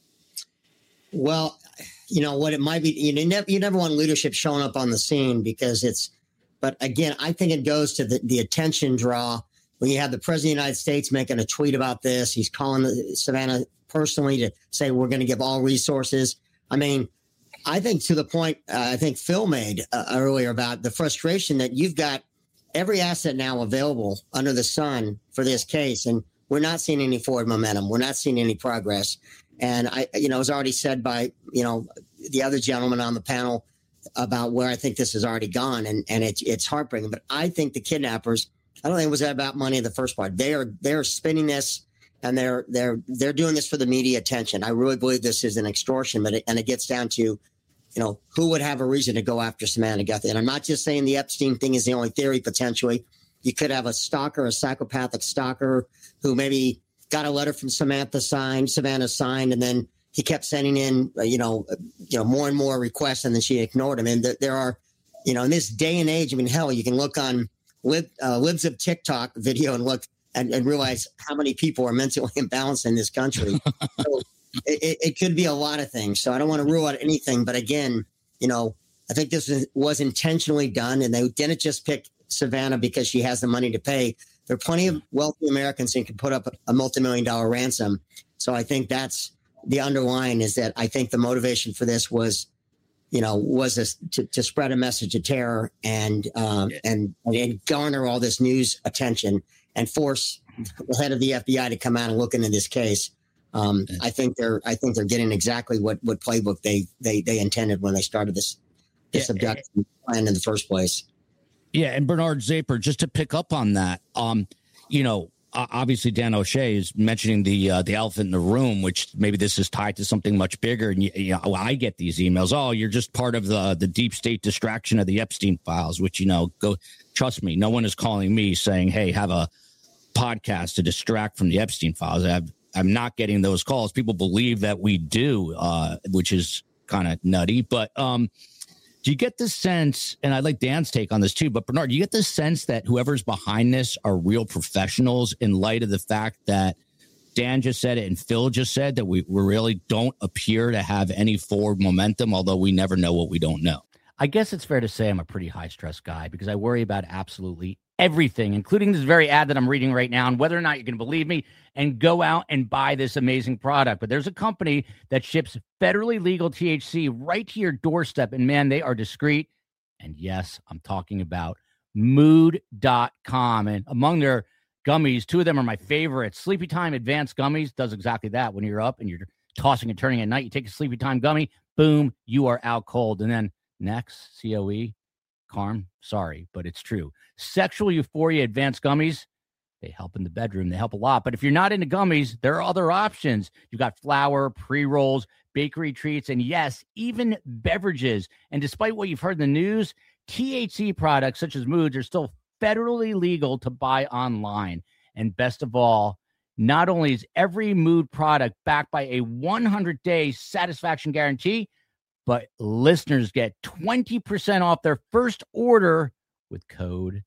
Well, you know what it might be. You never want leadership showing up on the scene because it's. But again, I think it goes to the attention draw when you have the president of the United States making a tweet about this. He's calling Savannah personally to say we're going to give all resources. I mean, I think to the point I think Phil made earlier about the frustration that you've got every asset now available under the sun for this case, and we're not seeing any forward momentum. We're not seeing any progress. And it was already said by the other gentleman on the panel about where I think this has already gone, and it's heartbreaking. But I think the kidnappers, I don't think it was about money in the first part. They're spinning this, and they're doing this for the media attention. I really believe this is an extortion, but it gets down to, who would have a reason to go after Savannah Guthrie? And I'm not just saying the Epstein thing is the only theory. Potentially, you could have a stalker, a psychopathic stalker, who maybe got a letter from Savannah signed, and then he kept sending in, more and more requests, and then she ignored him. And there are, in this day and age, I mean, hell, you can look on Libs of TikTok video and look and realize how many people are mentally imbalanced in this country. So it could be a lot of things. So I don't want to rule out anything. But again, I think this was intentionally done, and they didn't just pick Savannah because she has the money to pay. There are plenty of wealthy Americans who can put up a multi-million-dollar ransom. So I think that's the underlying is that I think the motivation for this was to spread a message of terror and garner all this news attention and force the head of the FBI to come out and look into this case. I think they're getting exactly what playbook they intended when they started this abduction plan in the first place. Yeah, and Bernard Zaper, just to pick up on that, obviously Dan O'Shea is mentioning the elephant in the room, which maybe this is tied to something much bigger. And I get these emails. Oh, you're just part of the deep state distraction of the Epstein files, which trust me, no one is calling me saying, "Hey, have a podcast to distract from the Epstein files." I'm not getting those calls. People believe that we do, which is kind of nutty, but. Do you get the sense, and I'd like Dan's take on this too, but Bernard, do you get the sense that whoever's behind this are real professionals in light of the fact that Dan just said it and Phil just said that we really don't appear to have any forward momentum, although we never know what we don't know? I guess it's fair to say I'm a pretty high-stress guy because I worry about absolutely everything, including this very ad that I'm reading right now, and whether or not you can believe me and go out and buy this amazing product. But there's a company that ships federally legal THC right to your doorstep, and man, they are discreet. And yes, I'm talking about Mood.com. And among their gummies, two of them are my favorites. Sleepy Time Advanced Gummies does exactly that. When you're up and you're tossing and turning at night, you take a Sleepy Time gummy, boom, you are out cold. And then next, COE, Carm, sorry, but it's true. Sexual Euphoria Advanced Gummies, they help in the bedroom. They help a lot. But if you're not into gummies, there are other options. You've got flour, pre-rolls, bakery treats, and yes, even beverages. And despite what you've heard in the news, THC products such as Moods are still federally legal to buy online. And best of all, not only is every Mood product backed by a 100-day satisfaction guarantee, but listeners get 20% off their first order with code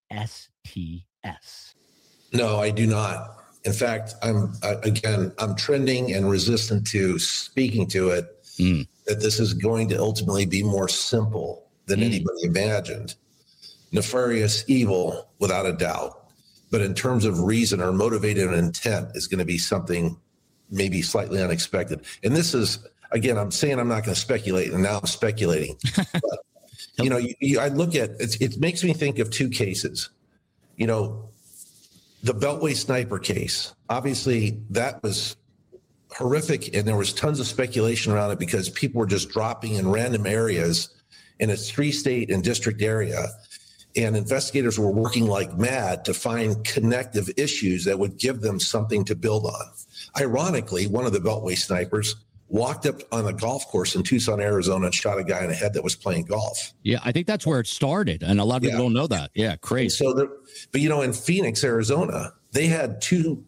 STS. No, I do not. In fact, I'm trending and resistant to speaking to it, that this is going to ultimately be more simple than anybody imagined. Nefarious evil, without a doubt. But in terms of reason or motivated intent is going to be something maybe slightly unexpected. And this is, again, I'm saying I'm not going to speculate, and now I'm speculating. But You know, I look at it makes me think of two cases. You know, the Beltway sniper case, obviously that was horrific, and there was tons of speculation around it because people were just dropping in random areas in a 3-state and district area, and investigators were working like mad to find connective issues that would give them something to build on. Ironically, one of the Beltway snipers walked up on a golf course in Tucson, Arizona, and shot a guy in the head that was playing golf. Yeah, I think that's where it started, and a lot of people don't know that. Yeah, crazy. And so, but you know, in Phoenix, Arizona, they had two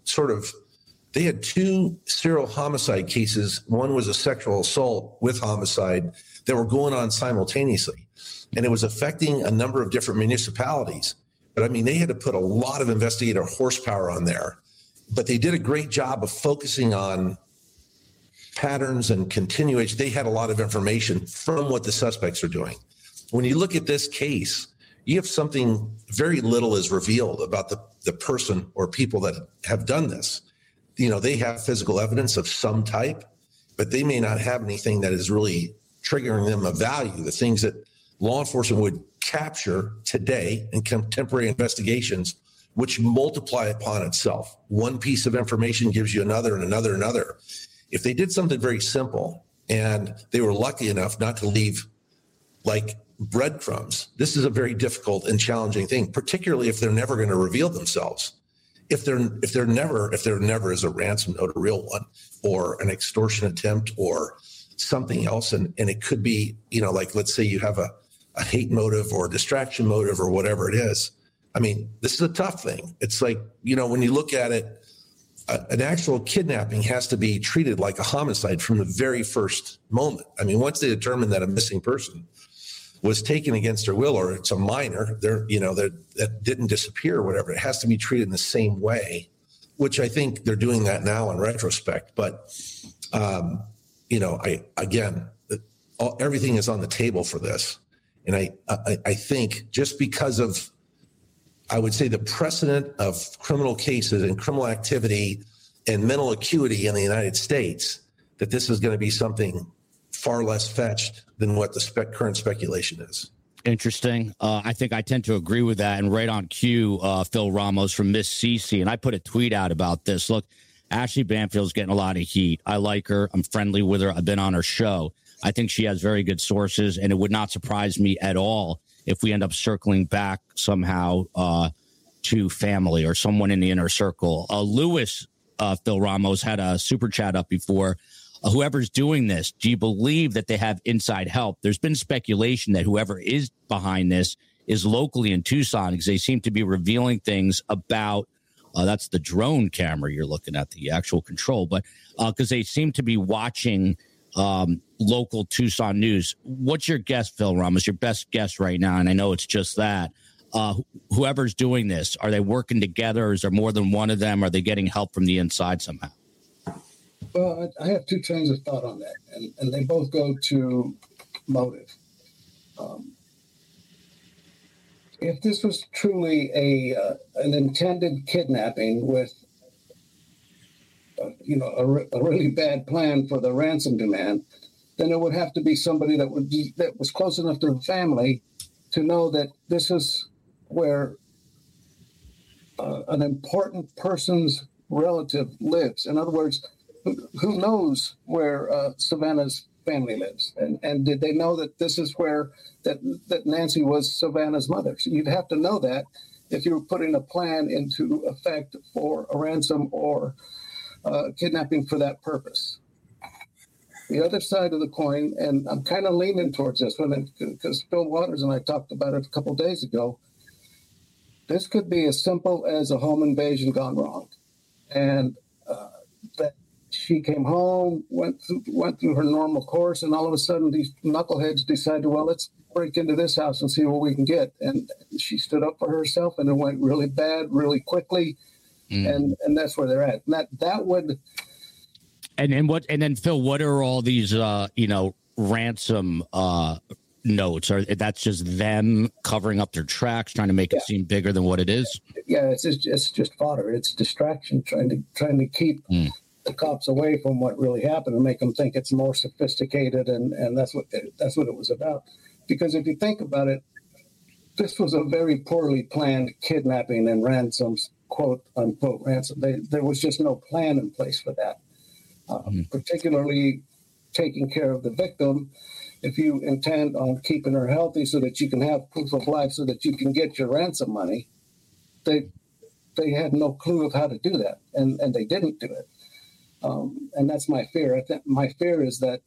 serial homicide cases. One was a sexual assault with homicide that were going on simultaneously, and it was affecting a number of different municipalities. But I mean, they had to put a lot of investigator horsepower on there, but they did a great job of focusing on patterns and continuation. They had a lot of information from what the suspects are doing. When you look at this case, you have something, very little is revealed about the person or people that have done this. You know, they have physical evidence of some type, but they may not have anything that is really triggering them of value. The things that law enforcement would capture today in contemporary investigations, which multiply upon itself. One piece of information gives you another and another and another. If they did something very simple and they were lucky enough not to leave like breadcrumbs, this is a very difficult and challenging thing, particularly if they're never going to reveal themselves. If there never is a ransom note, a real one, or an extortion attempt or something else, and it could be, you know, like let's say you have a hate motive or a distraction motive or whatever it is. I mean, this is a tough thing. It's like, you know, when you look at it, an actual kidnapping has to be treated like a homicide from the very first moment. I mean, once they determine that a missing person was taken against their will, or it's a minor, that didn't disappear or whatever, it has to be treated in the same way, which I think they're doing that now in retrospect. But, you know, everything is on the table for this. And I think just because of, I would say, the precedent of criminal cases and criminal activity and mental acuity in the United States, that this is going to be something far less fetched than what the current speculation is. Interesting. I think I tend to agree with that. And right on cue, Phil Ramos from Miss Cece, and I put a tweet out about this. Look, Ashley Banfield's getting a lot of heat. I like her. I'm friendly with her. I've been on her show. I think she has very good sources, and it would not surprise me at all if we end up circling back somehow to family or someone in the inner circle. Lewis, Phil Ramos, had a super chat up before. Whoever's doing this, do you believe that they have inside help? There's been speculation that whoever is behind this is locally in Tucson, because they seem to be revealing things about, that's the drone camera you're looking at, the actual control, but because they seem to be watching local Tucson news. What's your guess, Phil Ramos, your best guess right now? And I know it's just that. Whoever's doing this, are they working together? Is there more than one of them? Are they getting help from the inside somehow? Well, I have two trains of thought on that, and they both go to motive. If this was truly an intended kidnapping with a really bad plan for the ransom demand, then it would have to be somebody that was close enough to the family to know that this is where an important person's relative lives. In other words, who knows where Savannah's family lives, and did they know that this is where that Nancy was Savannah's mother? So you'd have to know that if you were putting a plan into effect for a ransom or kidnapping for that purpose. The other side of the coin, and I'm kind of leaning towards this one because Phil Waters and I talked about it a couple of days ago. This could be as simple as a home invasion gone wrong, and that she came home, went through her normal course, and all of a sudden these knuckleheads decided, well, let's break into this house and see what we can get. And she stood up for herself, and it went really bad, really quickly. And that's where they're at. And that would. And then Phil, what are all these ransom notes? That's just them covering up their tracks, trying to make it seem bigger than what it is? Yeah, it's just fodder. It's distraction, trying to keep the cops away from what really happened and make them think it's more sophisticated, and that's what it was about. Because if you think about it, this was a very poorly planned kidnapping and ransoms, quote unquote ransom. There was just no plan in place for that, particularly taking care of the victim. If you intend on keeping her healthy so that you can have proof of life so that you can get your ransom money, they had no clue of how to do that, and they didn't do it. And that's my fear. I think my fear is that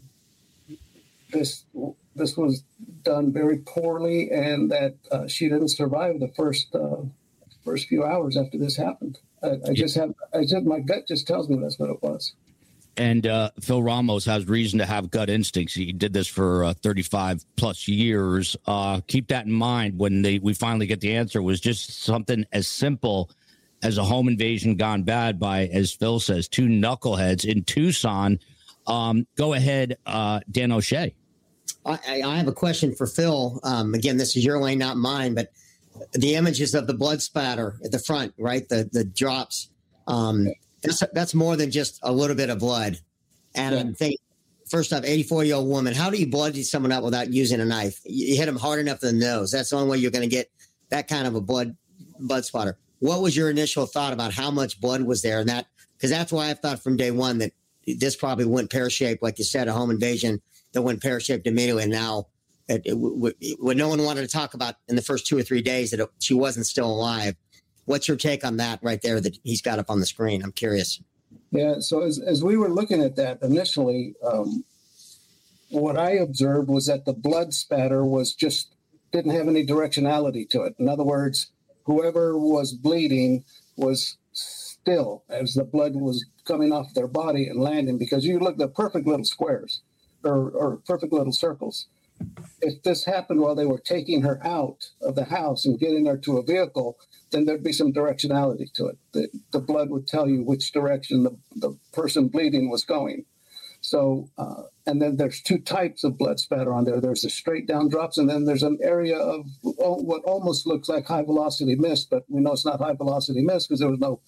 this was done very poorly, and that she didn't survive the first few hours after this happened. My gut just tells me that's what it was. And Phil Ramos has reason to have gut instincts. He did this for 35 plus years. Keep that in mind when we finally get the answer. It was just something as simple as a home invasion gone bad by, as Phil says, two knuckleheads in Tucson. Go ahead, Dan O'Shea. I have a question for Phil. Again, this is your lane, not mine, but the images of the blood spatter at the front, right? The drops. That's more than just a little bit of blood. And I'm thinking, first off, 84-year-old woman, how do you bloody someone up without using a knife? You hit them hard enough in the nose. That's the only way you're going to get that kind of a blood spatter. What was your initial thought about how much blood was there? And that, because that's why I thought from day one that this probably went pear-shaped, like you said, a home invasion that went pear-shaped immediately. And now, what no one wanted to talk about in the first 2 or 3 days, that she wasn't still alive. What's your take on that right there that he's got up on the screen? I'm curious. Yeah, so as we were looking at that initially, what I observed was that the blood spatter didn't have any directionality to it. In other words, whoever was bleeding was still as the blood was coming off their body and landing, because you look at perfect little squares or perfect little circles. If this happened while they were taking her out of the house and getting her to a vehicle, then there'd be some directionality to it. The blood would tell you which direction the person bleeding was going. So, and then there's two types of blood spatter on there. There's the straight down drops, and then there's an area of what almost looks like high velocity mist, but we know it's not high velocity mist because there was no,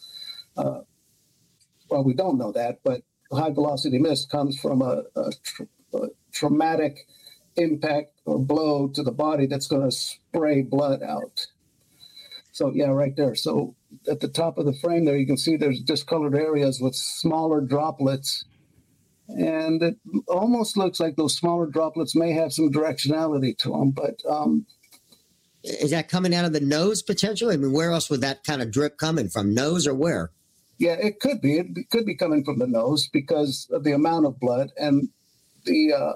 we don't know that, but high velocity mist comes from a traumatic impact or blow to the body that's going to spray blood out. So yeah, right there. So at the top of the frame there, you can see there's discolored areas with smaller droplets. And it almost looks like those smaller droplets may have some directionality to them. But is that coming out of the nose potentially? I mean, where else would that kind of drip coming from? Nose or where? Yeah, it could be. It could be coming from the nose because of the amount of blood and the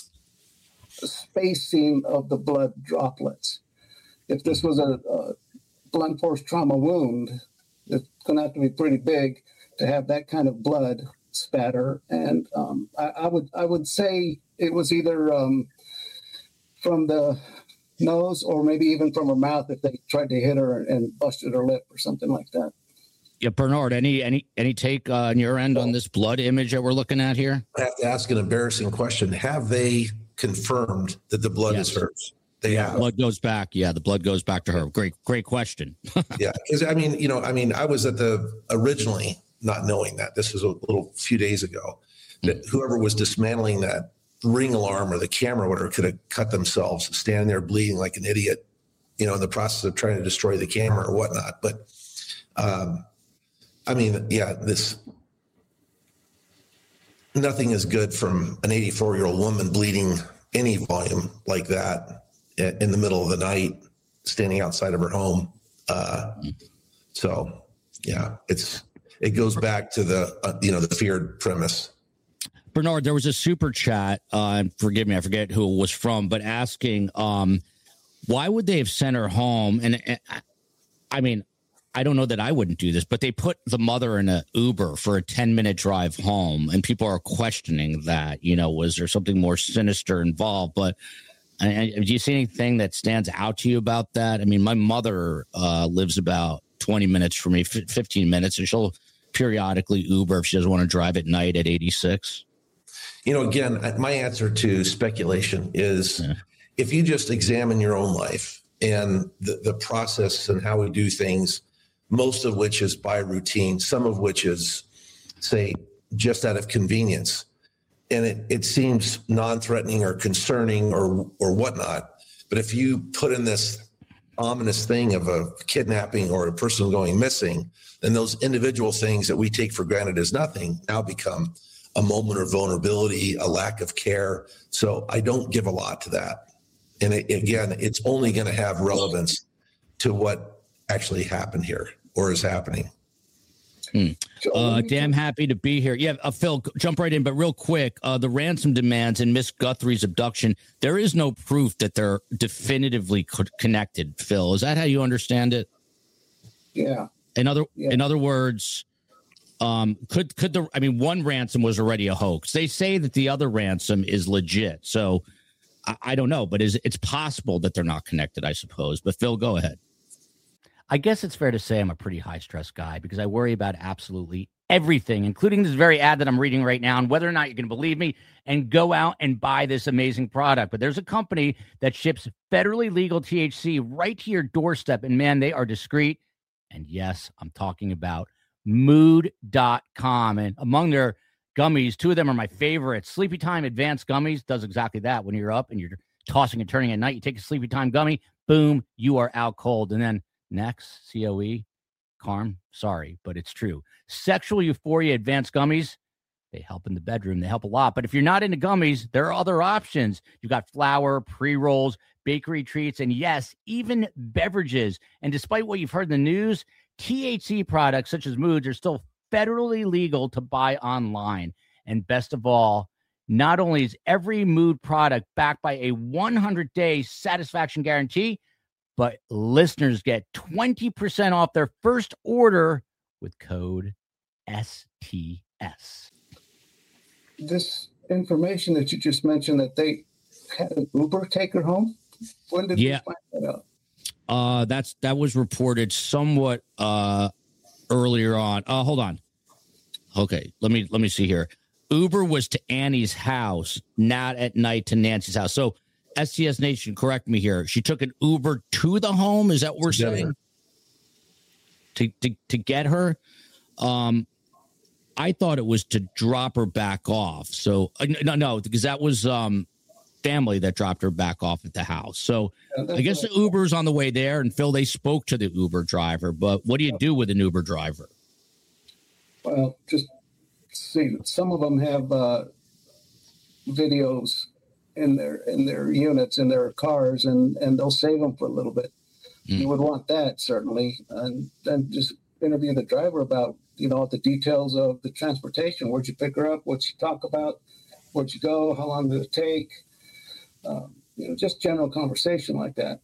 spacing of the blood droplets. If this was a blunt force trauma wound, it's going to have to be pretty big to have that kind of blood spatter. And I would say it was either from the nose or maybe even from her mouth if they tried to hit her and busted her lip or something like that. Yeah, Bernard, any take on your end on this blood image that we're looking at here? I have to ask an embarrassing question. Have they confirmed that the blood is hers? They have. Blood goes back. Yeah, the blood goes back to her. Great question. Yeah, because I was at originally not knowing that. This was a few days ago, that whoever was dismantling that ring alarm or the camera, whatever, could have cut themselves, standing there bleeding like an idiot, in the process of trying to destroy the camera or whatnot. But nothing is good from an 84-year-old woman bleeding any volume like that in the middle of the night, standing outside of her home. So yeah, it goes back to the feared premise. Bernard, there was a super chat, and forgive me, I forget who it was from, but asking, why would they have sent her home? And I mean, I don't know that I wouldn't do this, but they put the mother in an Uber for a 10-minute drive home, and people are questioning that, was there something more sinister involved? But do you see anything that stands out to you about that? I mean, my mother lives about 20 minutes from me, 15 minutes, and she'll periodically Uber if she doesn't want to drive at night at 86. Again, my answer to speculation is if you just examine your own life and the process and how we do things, most of which is by routine, some of which is, say, just out of convenience. and it seems non-threatening or concerning or whatnot. But if you put in this ominous thing of a kidnapping or a person going missing, then those individual things that we take for granted as nothing now become a moment of vulnerability, a lack of care. So I don't give a lot to that. And again, it's only going to have relevance to what actually happened here or is happening. Damn happy to be here. Yeah, Phil, jump right in. But real quick, the ransom demands and Miss Guthrie's abduction, there is no proof that they're definitively connected, Phil. Is that how you understand it? Yeah. In other words, one ransom was already a hoax. They say that the other ransom is legit. So I don't know, but it's possible that they're not connected, I suppose. But Phil, go ahead. I guess it's fair to say I'm a pretty high stress guy because I worry about absolutely everything, including this very ad that I'm reading right now, and whether or not you can believe me and go out and buy this amazing product. But there's a company that ships federally legal THC right to your doorstep. And man, they are discreet. And yes, I'm talking about mood.com. And among their gummies, two of them are my favorites. Sleepy Time Advanced Gummies does exactly that. When you're up and you're tossing and turning at night, you take a Sleepy Time gummy, boom, you are out cold. And then next, COE, Carm, sorry, but it's true. Sexual Euphoria Advanced Gummies, they help in the bedroom. They help a lot. But if you're not into gummies, there are other options. You've got flour, pre-rolls, bakery treats, and yes, even beverages. And despite what you've heard in the news, THC products such as Moods are still federally legal to buy online. And best of all, not only is every Mood product backed by a 100-day satisfaction guarantee, but listeners get 20% off their first order with code STS. This information that you just mentioned that they had an Uber take her home. When did you find that out? That was reported somewhat earlier on. Hold on. Okay, let me see here. Uber was to Annie's house, not at night to Nancy's house. So STS Nation, correct me here. She took an Uber to the home. Is that what we're saying? To get her? I thought it was to drop her back off. So no, because that was family that dropped her back off at the house. So I guess the Uber's on the way there. And Phil, they spoke to the Uber driver. But what do you do with an Uber driver? Well, just see. Some of them have videos in their units, in their cars, and they'll save them for a little bit. You would want that, certainly. And then just interview the driver about, the details of the transportation. Where'd you pick her up? What'd you talk about? Where'd you go? How long did it take? Just general conversation like that.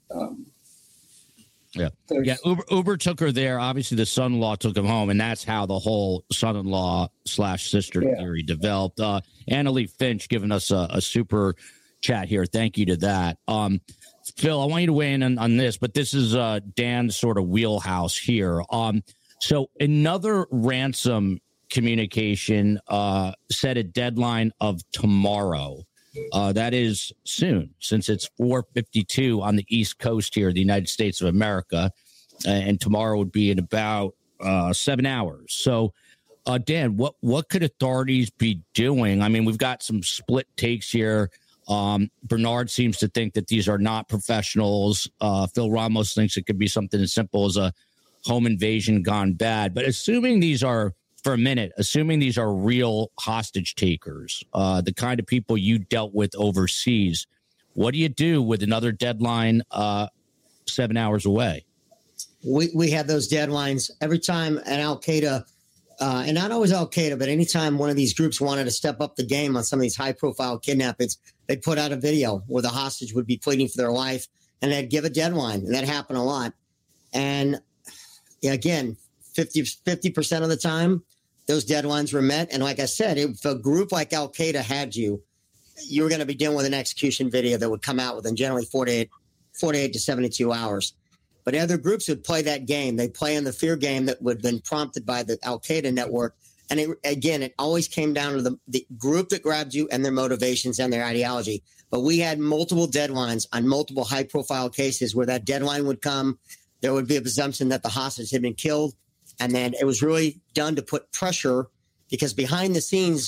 Uber took her there. Obviously, the son-in-law took him home, and that's how the whole son-in-law / sister theory developed. Annalie Finch giving us a super chat here. Thank you to that. Phil, I want you to weigh in on this, but this is Dan's sort of wheelhouse here. So another ransom communication set a deadline of tomorrow. That is soon, since it's 4:52 on the East Coast here, the United States of America, and tomorrow would be in about 7 hours. So, Dan, what could authorities be doing? I mean, we've got some split takes here. Bernard seems to think that these are not professionals. Phil Ramos thinks it could be something as simple as a home invasion gone bad. But assuming these are real hostage takers, the kind of people you dealt with overseas, what do you do with another deadline 7 hours away? We have those deadlines every time at Al-Qaeda, and not always Al-Qaeda, but anytime one of these groups wanted to step up the game on some of these high-profile kidnappings, they put out a video where the hostage would be pleading for their life, and they'd give a deadline, and that happened a lot. And again, 50% of the time, those deadlines were met. And like I said, if a group like Al-Qaeda had you were going to be dealing with an execution video that would come out within generally 48 to 72 hours. But other groups would play that game. They play in the fear game that would have been prompted by the Al-Qaeda network. And it always came down to the group that grabbed you and their motivations and their ideology. But we had multiple deadlines on multiple high-profile cases where that deadline would come. There would be a presumption that the hostage had been killed. And then it was really done to put pressure, because behind the scenes,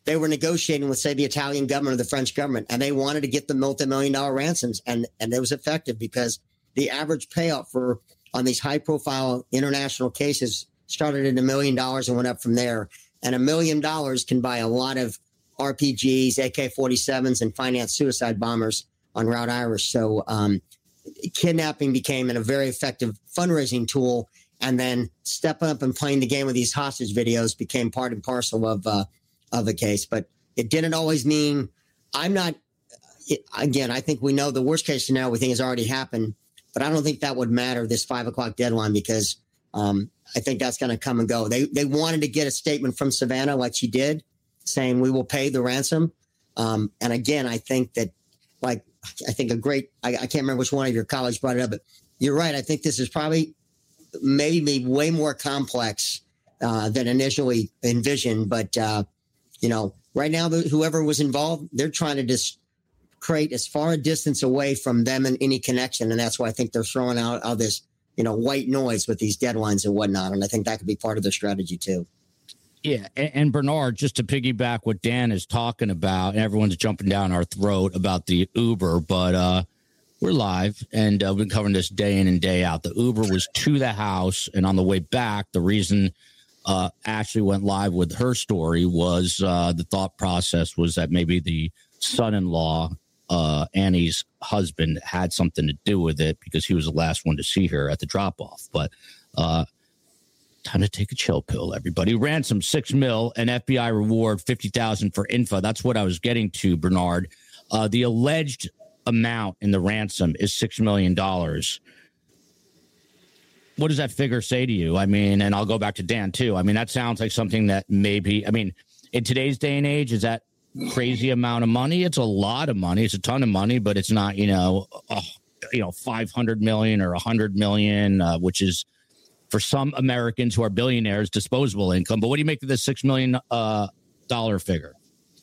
they were negotiating with, say, the Italian government or the French government, and they wanted to get the multi-million-dollar ransoms, and it was effective because the average payout on these high-profile international cases started at $1 million and went up from there. And $1 million can buy a lot of RPGs, AK-47s, and finance suicide bombers on Route Irish. So kidnapping became a very effective fundraising tool, and then stepping up and playing the game with these hostage videos became part and parcel of the case. But it didn't always mean again, I think we know the worst case scenario we think has already happened, but I don't think that would matter, this 5 o'clock deadline, because I think that's going to come and go. They wanted to get a statement from Savannah like she did, saying we will pay the ransom. And again, I think that, I can't remember which one of your colleagues brought it up, but you're right. I think this is probably maybe way more complex than initially envisioned. But, right now, whoever was involved, they're trying to just create as far a distance away from them and any connection. And that's why I think they're throwing out all this, white noise with these deadlines and whatnot. And I think that could be part of their strategy too. Yeah. And Bernard, just to piggyback what Dan is talking about, and everyone's jumping down our throat about the Uber, but we're live and we've been covering this day in and day out. The Uber was to the house, and on the way back, the reason Ashley went live with her story was the thought process was that maybe the son-in-law, Annie's husband, had something to do with it because he was the last one to see her at the drop-off. But time to take a chill pill, everybody. Ransom $6 million, and FBI reward $50,000 for info. That's what I was getting to, Bernard. The alleged amount in the ransom is $6 million. What does that figure say to you? I mean, and I'll go back to Dan too. I mean, that sounds like something that maybe, in today's day and age, is that crazy amount of money? It's a lot of money. It's a ton of money, but it's not, 500 million or 100 million, which is for some Americans who are billionaires, disposable income. But what do you make of this $6 million figure?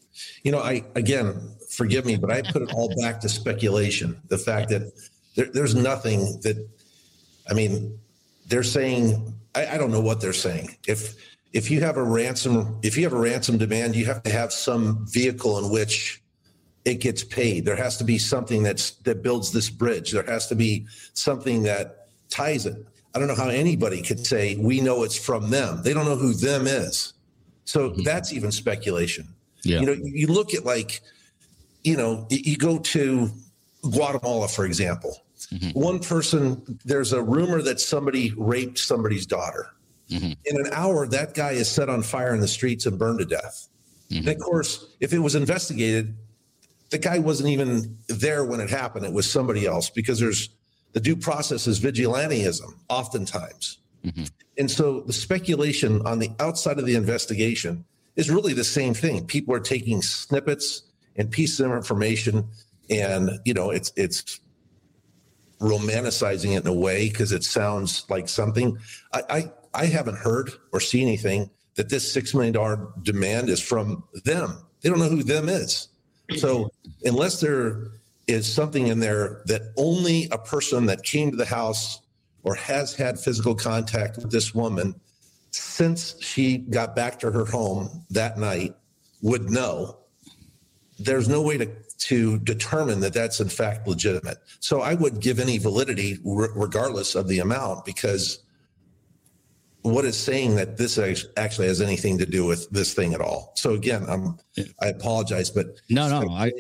Forgive me, but I put it all back to speculation. The fact that there's nothing that, they're saying, I don't know what they're saying. If you have a ransom demand, you have to have some vehicle in which it gets paid. There has to be something that builds this bridge. There has to be something that ties it. I don't know how anybody could say we know it's from them. They don't know who them is. So that's even speculation. Yeah. You look at you go to Guatemala, for example. Mm-hmm. One person, there's a rumor that somebody raped somebody's daughter. Mm-hmm. In an hour, that guy is set on fire in the streets and burned to death. Mm-hmm. And of course, if it was investigated, the guy wasn't even there when it happened. It was somebody else, because the due process is vigilantism oftentimes. Mm-hmm. And so the speculation on the outside of the investigation is really the same thing. People are taking snippets and pieces of information, and it's romanticizing it in a way because it sounds like something. I haven't heard or seen anything that this $6 million demand is from them. They don't know who them is. So unless there is something in there that only a person that came to the house or has had physical contact with this woman since she got back to her home that night would know, there's no way to determine that that's in fact legitimate. So I would give any validity regardless of the amount, because what is saying that this actually has anything to do with this thing at all? So again, I apologize, but I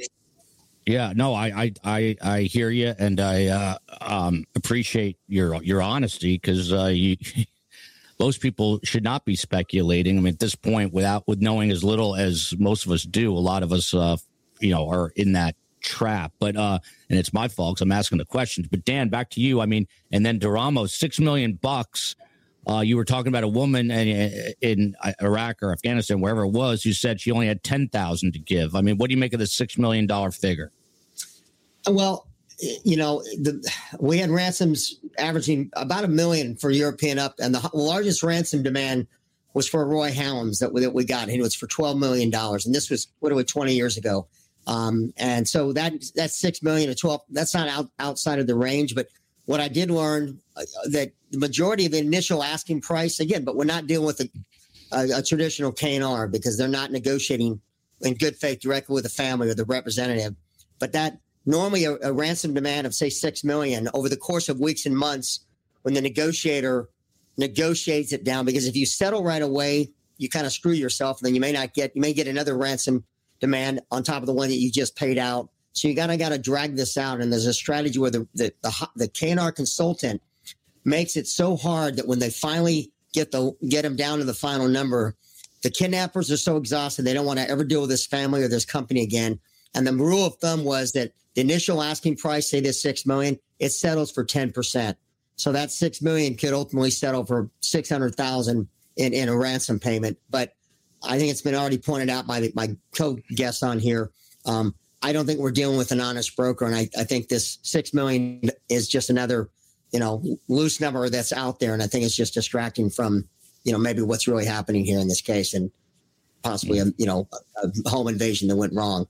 hear you, and I appreciate your honesty, because most people should not be speculating. At this point, with knowing as little as most of us do, a lot of us, are in that trap. But and it's my fault because I'm asking the questions. But Dan, back to you. And then Duramo, $6 million. You were talking about a woman in Iraq or Afghanistan, wherever it was, who said she only had $10,000 to give. What do you make of the $6 million figure? Well, we had ransoms averaging about $1 million for European up, and the largest ransom demand was for Roy Hallams that we got. It was for $12 million, and this was 20 years ago. And so that's $6 million to 12. That's not outside of the range, but what I did learn that the majority of the initial asking price, again, but we're not dealing with a traditional K&R, because they're not negotiating in good faith directly with the family or the representative. But that normally a ransom demand of say $6 million over the course of weeks and months, when the negotiator negotiates it down, because if you settle right away, you kind of screw yourself, and then you may get another ransom demand on top of the one that you just paid out. So you got to drag this out. And there's a strategy where the K&R consultant makes it so hard that when they finally get them down to the final number, the kidnappers are so exhausted they don't want to ever deal with this family or this company again. And the rule of thumb was that the initial asking price, say this $6 million, it settles for 10%. So that $6 million could ultimately settle for $600,000 in a ransom payment. But I think it's been already pointed out by my co-guest on here. I don't think we're dealing with an honest broker, and I think this $6 million is just another, loose number that's out there, and I think it's just distracting from, maybe what's really happening here in this case, and possibly a home invasion that went wrong.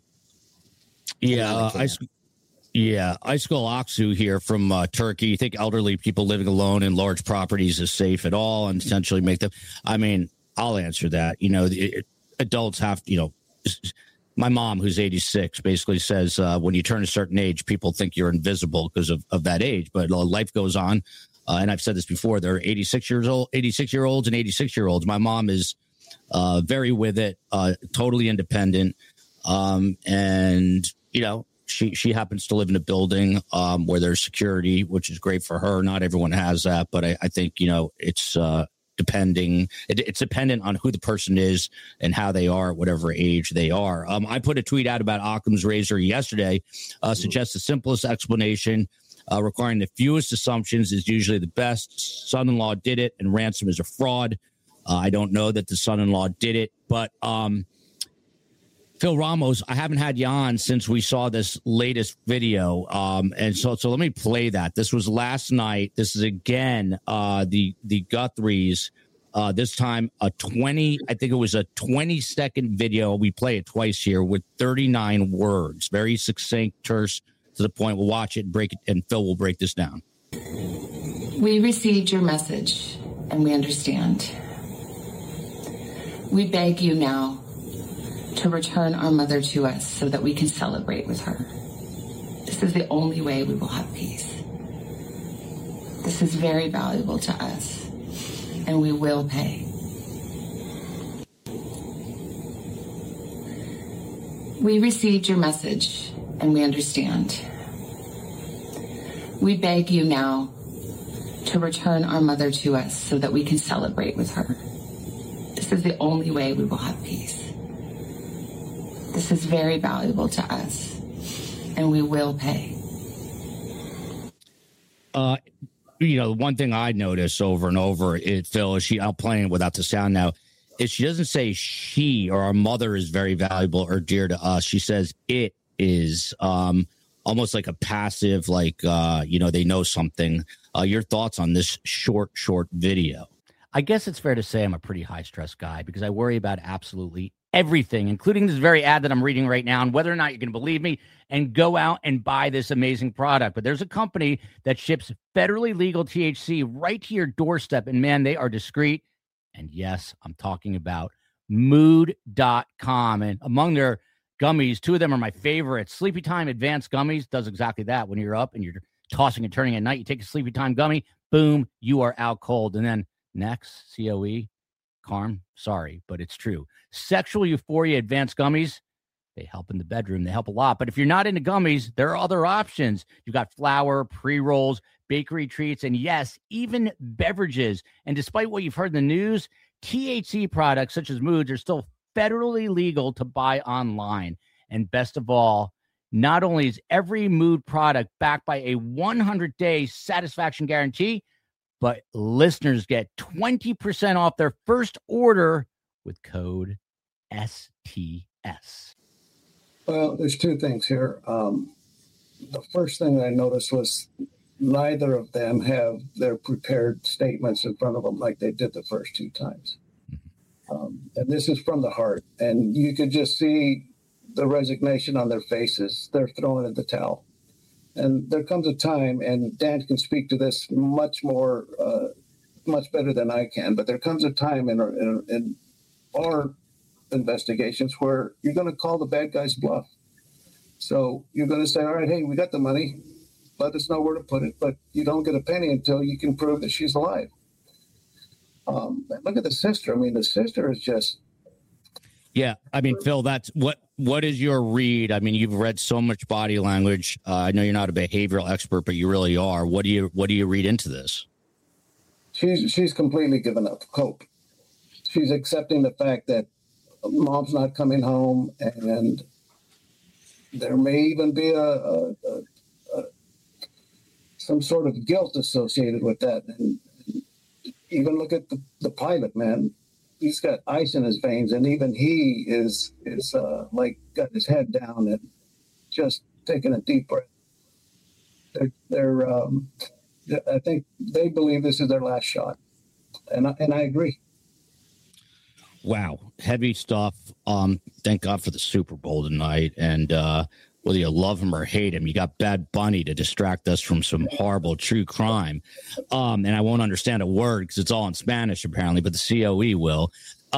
Yeah, Aysel Aksu here from Turkey. You think elderly people living alone in large properties is safe at all, and essentially make them? I mean, I'll answer that. Adults have, my mom, who's 86, basically says when you turn a certain age, people think you're invisible because of that age. But life goes on. And I've said this before. There are 86-year-olds and 86-year-olds. My mom is very with it, totally independent. And, she happens to live in a building where there's security, which is great for her. Not everyone has that. But I think, it's it's dependent on who the person is and how they are at whatever age they are. I put a tweet out about Occam's razor yesterday, suggests the simplest explanation, requiring the fewest assumptions is usually the best. Son-in-law did it, and ransom is a fraud. I don't know that the son-in-law did it, but Phil Ramos, I haven't had you on since we saw this latest video. And so let me play that. This was last night. This is again, the Guthries, this time I think it was a 20-second video. We play it twice here with 39 words, very succinct, terse, to the point. We'll watch it and break it, and Phil will break this down. We received your message and we understand. We beg you now to return our mother to us so that we can celebrate with her. This is the only way we will have peace. This is very valuable to us, and we will pay. We received your message, and we understand. We beg you now to return our mother to us so that we can celebrate with her. This is the only way we will have peace. This is very valuable to us, and we will pay. One thing I notice over and over, Phil, is I'm playing it without the sound now, is she doesn't say she or our mother is very valuable or dear to us. She says it is, almost like a passive, like, they know something. Your thoughts on this short video? I guess it's fair to say I'm a pretty high-stress guy because I worry about absolutely everything, including this very ad that I'm reading right now, and whether or not you can believe me and go out and buy this amazing product. But there's a company that ships federally legal THC right to your doorstep, and man, they are discreet. And yes, I'm talking about Mood.com. And among their gummies, two of them are my favorites. Sleepy Time Advanced Gummies does exactly that. When you're up and you're tossing and turning at night, you take a Sleepy Time gummy, boom, you are out cold. And then next, COE, Carm, sorry, but it's true. Sexual Euphoria Advanced Gummies, they help in the bedroom. They help a lot. But if you're not into gummies, there are other options. You've got flour, pre-rolls, bakery treats, and yes, even beverages. And despite what you've heard in the news, THC products such as Moods are still federally legal to buy online. And best of all, not only is every Mood product backed by a 100-day satisfaction guarantee, but listeners get 20% off their first order with code STS. Well, there's two things here. The first thing I noticed was neither of them have their prepared statements in front of them like they did the first two times. And this is from the heart. And you could just see the resignation on their faces. They're throwing in the towel. And there comes a time, and Dan can speak to this much better than I can, but there comes a time in our investigations where you're going to call the bad guy's bluff. So you're going to say, all right, hey, we got the money. Let us know where to put it, but you don't get a penny until you can prove that she's alive. Look at the sister. I mean, the sister is just... Yeah, I mean, Phil, that's what is your read? I mean, you've read so much body language. I know you're not a behavioral expert, but you really are. What do you read into this? She's completely given up hope. She's accepting the fact that mom's not coming home, and there may even be some sort of guilt associated with that. And even look at the pilot, man. He's got ice in his veins, and even he is like got his head down and just taking a deep breath. I think they believe this is their last shot, and I agree. Wow, heavy stuff. Thank God for the Super Bowl tonight, and whether you love him or hate him, you got Bad Bunny to distract us from some horrible true crime. And I won't understand a word because it's all in Spanish apparently, but the COE will.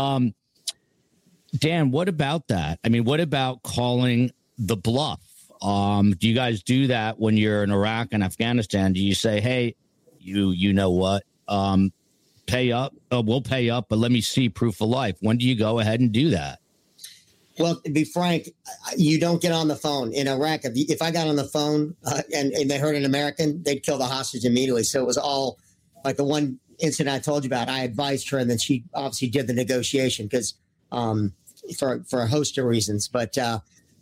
Dan, what about that? I mean, what about calling the bluff? Do you guys do that when you're in Iraq and Afghanistan? Do you say, hey, you know what? Pay up. We'll pay up, but let me see proof of life. When do you go ahead and do that? Well, to be frank, you don't get on the phone. In Iraq, if I got on the phone and they heard an American, they'd kill the hostage immediately. So it was all like the one incident I told you about. I advised her, and then she obviously did the negotiation because for a host of reasons. But the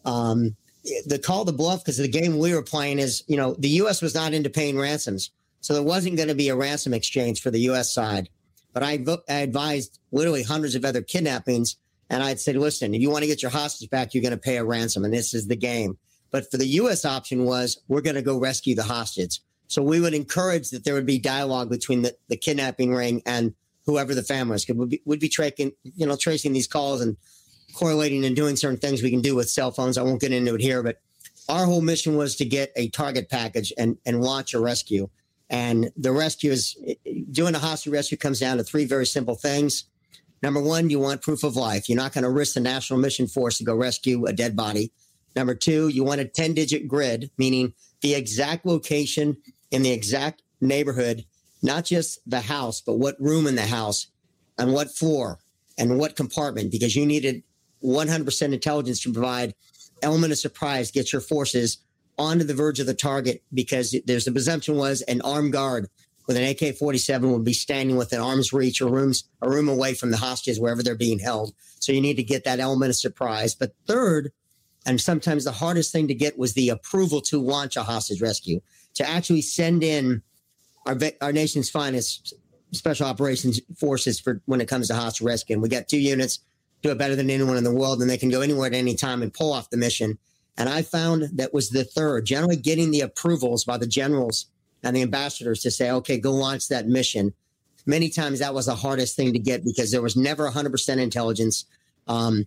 call the bluff, because the game we were playing is, the U.S. was not into paying ransoms. So there wasn't going to be a ransom exchange for the U.S. side. But I advised literally hundreds of other kidnappings. And I'd said, listen, if you want to get your hostage back, you're going to pay a ransom. And this is the game. But for the U.S. option was, we're going to go rescue the hostage. So we would encourage that there would be dialogue between the kidnapping ring and whoever the family is. Because we'd be tracing these calls and correlating and doing certain things we can do with cell phones. I won't get into it here. But our whole mission was to get a target package and launch a rescue. And the rescue is, doing a hostage rescue comes down to three very simple things. Number one, you want proof of life. You're not going to risk the National Mission Force to go rescue a dead body. Number two, you want a 10-digit grid, meaning the exact location in the exact neighborhood, not just the house, but what room in the house and what floor and what compartment, because you needed 100% intelligence to provide element of surprise, get your forces onto the verge of the target, because there's the presumption was an armed guard with an AK-47 would be standing within arm's reach or a room away from the hostages wherever they're being held. So you need to get that element of surprise. But third, and sometimes the hardest thing to get, was the approval to launch a hostage rescue, to actually send in our nation's finest special operations forces for when it comes to hostage rescue. And we got 2 units, do it better than anyone in the world, and they can go anywhere at any time and pull off the mission. And I found that was the third, generally getting the approvals by the generals and the ambassadors to say, okay, go launch that mission. Many times that was the hardest thing to get because there was never 100% intelligence. And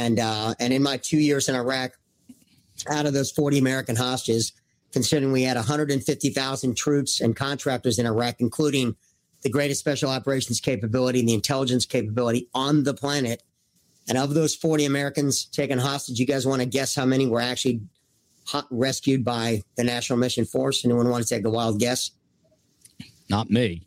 in my 2 years in Iraq, out of those 40 American hostages, considering we had 150,000 troops and contractors in Iraq, including the greatest special operations capability and the intelligence capability on the planet. And of those 40 Americans taken hostage, you guys want to guess how many were actually rescued by the National Mission Force? Anyone want to take a wild guess? Not me.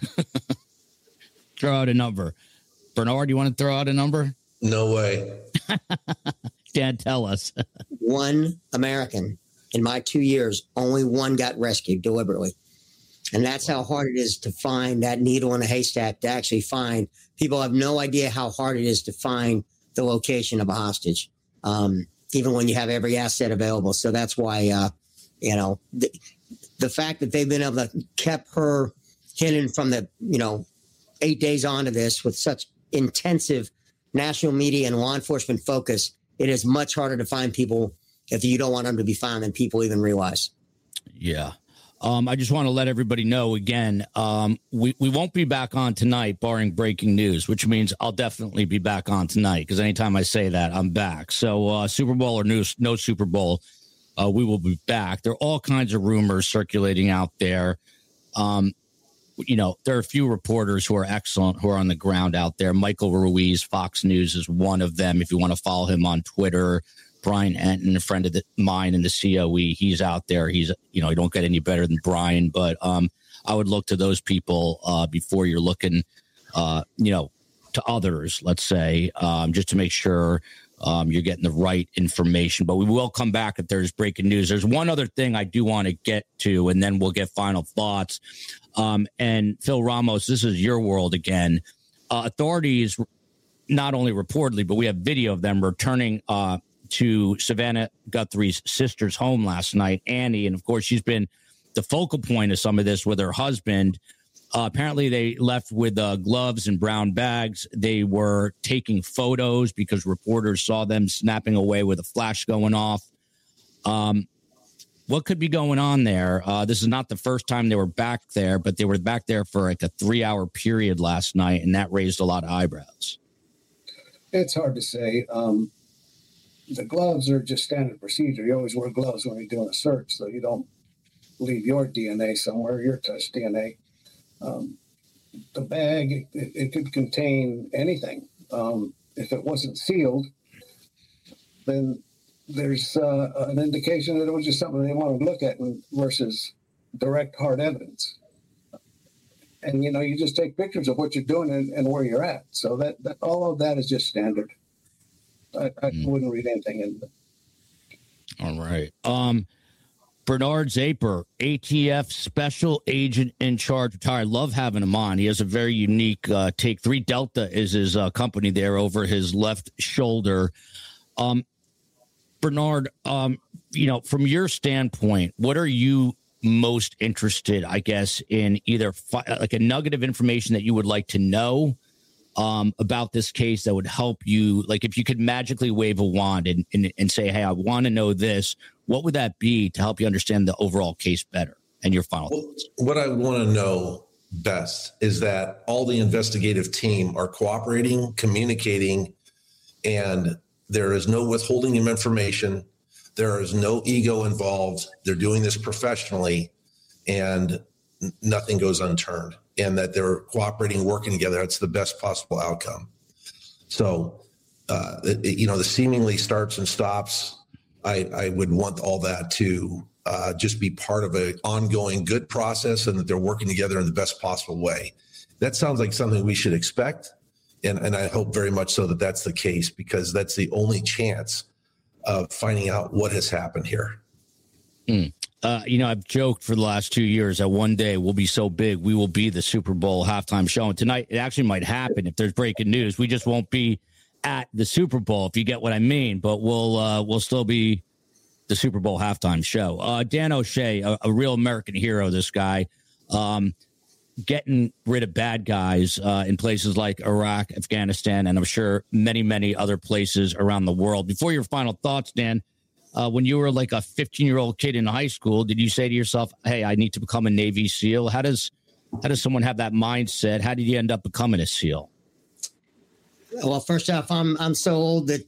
Throw out a number. Bernard, you want to throw out a number? No way. Dan, tell us. 1 American. In my 2 years, only 1 got rescued deliberately. And that's how hard it is to find that needle in a haystack, to actually find. People have no idea how hard it is to find the location of a hostage, even when you have every asset available. So that's why, the fact that they've been able to keep her hidden from the, 8 days onto this with such intensive national media and law enforcement focus, it is much harder to find people if you don't want them to be found than people even realize. Yeah. I just want to let everybody know again, we won't be back on tonight, barring breaking news, which means I'll definitely be back on tonight, because anytime I say that, I'm back. So Super Bowl or no Super Bowl, we will be back. There are all kinds of rumors circulating out there. there are a few reporters who are excellent, who are on the ground out there. Michael Ruiz, Fox News, is one of them. If you want to follow him on Twitter, Brian Enton, a friend of mine in the COE, he's out there. He's, you don't get any better than Brian, but I would look to those people before you're looking, to others, let's say, just to make sure you're getting the right information. But we will come back if there's breaking news. There's one other thing I do want to get to, and then we'll get final thoughts. And Phil Ramos, this is your world again. Authorities, not only reportedly, but we have video of them returning to Savannah Guthrie's sister's home last night, Annie. And of course, she's been the focal point of some of this with her husband. Apparently, they left with gloves and brown bags. They were taking photos because reporters saw them snapping away with a flash going off. What could be going on there? This is not the first time they were back there, but they were back there for like a 3-hour period last night, and that raised a lot of eyebrows. It's hard to say. The gloves are just standard procedure. You always wear gloves when you're doing a search, so you don't leave your DNA somewhere, your touch DNA. The bag, it could contain anything. If it wasn't sealed, then there's an indication that it was just something they wanted to look at versus direct hard evidence. And, you just take pictures of what you're doing and where you're at. So that all of that is just standard. I wouldn't read anything into it. All right. Bernard Zaper, ATF special agent in charge, retired. I love having him on. He has a very unique take. 3 Delta is his company there over his left shoulder. Bernard, from your standpoint, what are you most interested, I guess, in either like a nugget of information that you would like to know about this case that would help you? Like if you could magically wave a wand and say, hey, I want to know this, what would that be to help you understand the overall case better? And your final thoughts. What I want to know best is that all the investigative team are cooperating, communicating, and there is no withholding of information. There is no ego involved. They're doing this professionally, and nothing goes unturned, and that they're cooperating, working together. That's the best possible outcome. So, the seemingly starts and stops, I would want all that to just be part of an ongoing good process, and that they're working together in the best possible way. That sounds like something we should expect. And I hope very much so that that's the case, because that's the only chance of finding out what has happened here. I've joked for the last 2 years that one day we'll be so big, we will be the Super Bowl halftime show. And tonight, it actually might happen if there's breaking news. We just won't be at the Super Bowl, if you get what I mean. But we'll still be the Super Bowl halftime show. Dan O'Shea, a real American hero, this guy. Getting rid of bad guys in places like Iraq, Afghanistan, and I'm sure many, many other places around the world. Before your final thoughts, Dan, when you were like a 15-year-old kid in high school, did you say to yourself, hey, I need to become a Navy SEAL? How does someone have that mindset? How did you end up becoming a SEAL? Well, first off, I'm so old that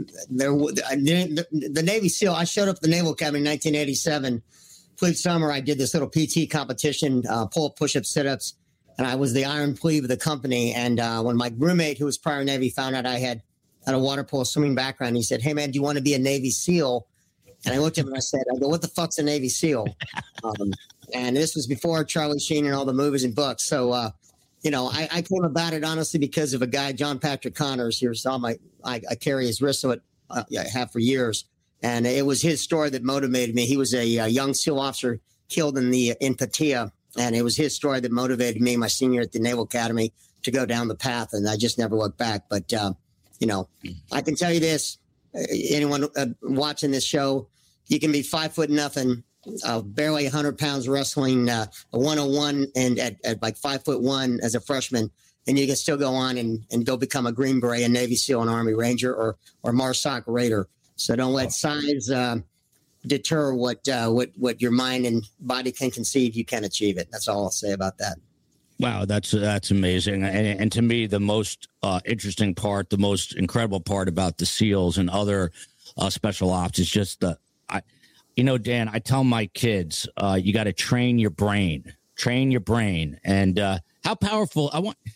the Navy SEAL, I showed up at the Naval Academy in 1987. Plebe summer, I did this little PT competition, pull-up, push-up, sit-ups, and I was the iron plebe of the company. And when my roommate, who was prior Navy, found out I had a water polo swimming background, he said, hey, man, do you want to be a Navy SEAL? And I looked at him and I go, what the fuck's a Navy SEAL? And this was before Charlie Sheen and all the movies and books. So, I came about it, honestly, because of a guy, John Patrick Connors. I carry his wristlet, I have for years. And it was his story that motivated me. He was a young SEAL officer killed in Patia. And it was his story that motivated me my senior at the Naval Academy to go down the path. And I just never looked back. But, I can tell you this, anyone watching this show, you can be 5'0", barely 100 pounds wrestling a 101 and at like 5'1" as a freshman. And you can still go on and go become a Green Beret, a Navy SEAL, an Army Ranger, or MARSOC Raider. So don't let size deter what your mind and body can conceive. You can achieve it. That's all I'll say about that. Wow, that's amazing. And to me, the most interesting part, the most incredible part about the SEALs and other special ops is just Dan, I tell my kids, you got to train your brain train your brain. And how powerful,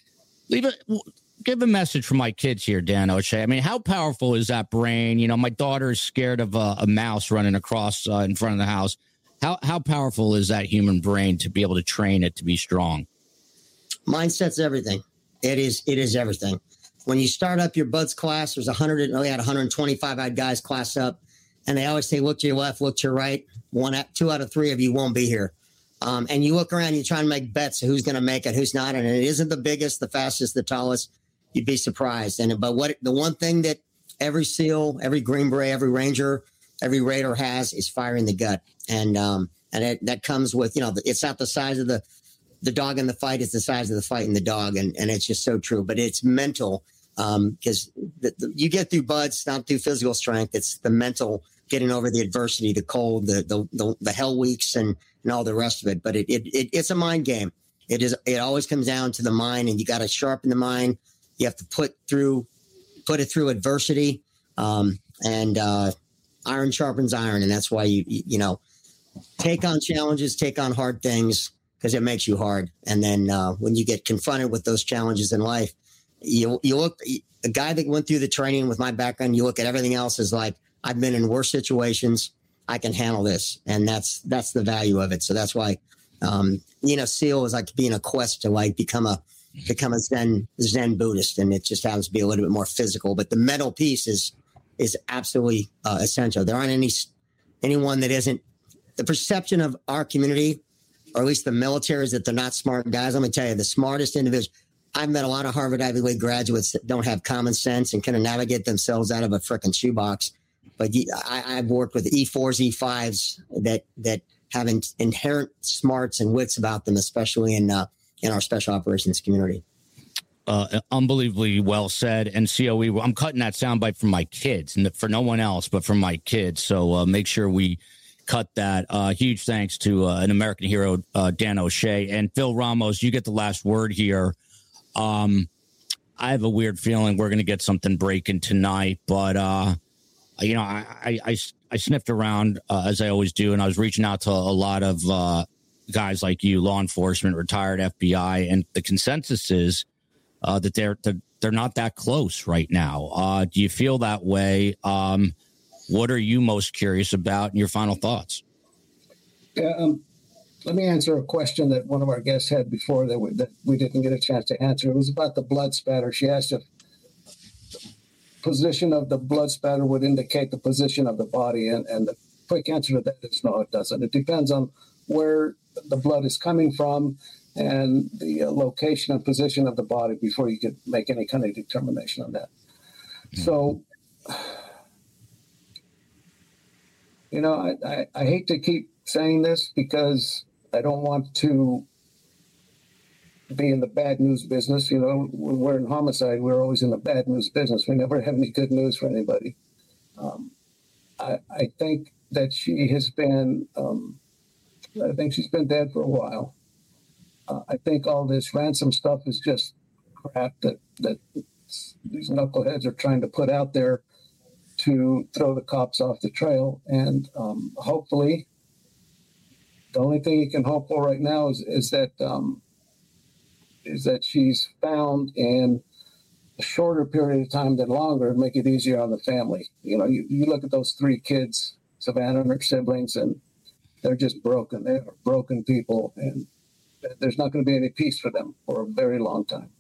give a message for my kids here, Dan O'Shea. I mean, how powerful is that brain? You know, my daughter is scared of a mouse running across in front of the house. How powerful is that human brain to be able to train it to be strong? Mindset's everything. It is everything. When you start up your buds class, there's 125 odd guys class up, and they always say, look to your left, look to your right. 2 out of 3 of you won't be here. And you look around, you try and make bets of who's going to make it, who's not. And it isn't the biggest, the fastest, the tallest. You'd be surprised. But the one thing that every SEAL, every Green Beret, every Ranger, every Raider has is fire in the gut. And that comes with, it's not the size of the dog in the fight, it's the size of the fight in the dog. And it's just so true. But it's mental, because you get through buds, not through physical strength. It's the mental, getting over the adversity, the cold, the hell weeks and all the rest of it. But it's a mind game. It always comes down to the mind, and you got to sharpen the mind. You have to put it through adversity, and iron sharpens iron. And that's why you take on challenges, take on hard things, because it makes you hard. And then when you get confronted with those challenges in life, you look, a guy that went through the training with my background, you look at everything else as like, I've been in worse situations. I can handle this. And that's the value of it. So that's why, SEAL is like being a quest to like become a Zen Buddhist. And it just happens to be a little bit more physical, but the mental piece is absolutely essential. There aren't anyone that isn't. The perception of our community, or at least the military, is that they're not smart guys. Let me tell you, the smartest individuals. I've met a lot of Harvard Ivy League graduates that don't have common sense and kind of navigate themselves out of a freaking shoebox. But I've worked with E4s, E5s that have inherent smarts and wits about them, especially in our special operations community. Unbelievably well said. And COE, I'm cutting that soundbite from my kids, and for no one else but from my kids. So make sure we cut that. Huge thanks to an American hero, Dan O'Shea. And Phil Ramos, you get the last word here. I have a weird feeling we're going to get something breaking tonight, but I sniffed around as I always do, and I was reaching out to a lot of guys like you, law enforcement, retired FBI, and the consensus is that they're not that close right now. Do you feel that way? What are you most curious about, and your final thoughts? Yeah, let me answer a question that one of our guests had before that we didn't get a chance to answer. It was about the blood spatter. She asked if the position of the blood spatter would indicate the position of the body, and the quick answer to that is no, it doesn't. It depends on where the blood is coming from and the location and position of the body before you could make any kind of determination on that. Mm-hmm. So, I hate to keep saying this because I don't want to be in the bad news business. When we're in homicide, we're always in the bad news business. We never have any good news for anybody. I think that she has been, I think she's been dead for a while. I think all this ransom stuff is just crap that these knuckleheads are trying to put out there to throw the cops off the trail. And hopefully, the only thing you can hope for right now is that she's found in a shorter period of time than longer and make it easier on the family. You look at those 3 kids, Savannah and her siblings, and they're just broken. They are broken people, and there's not going to be any peace for them for a very long time.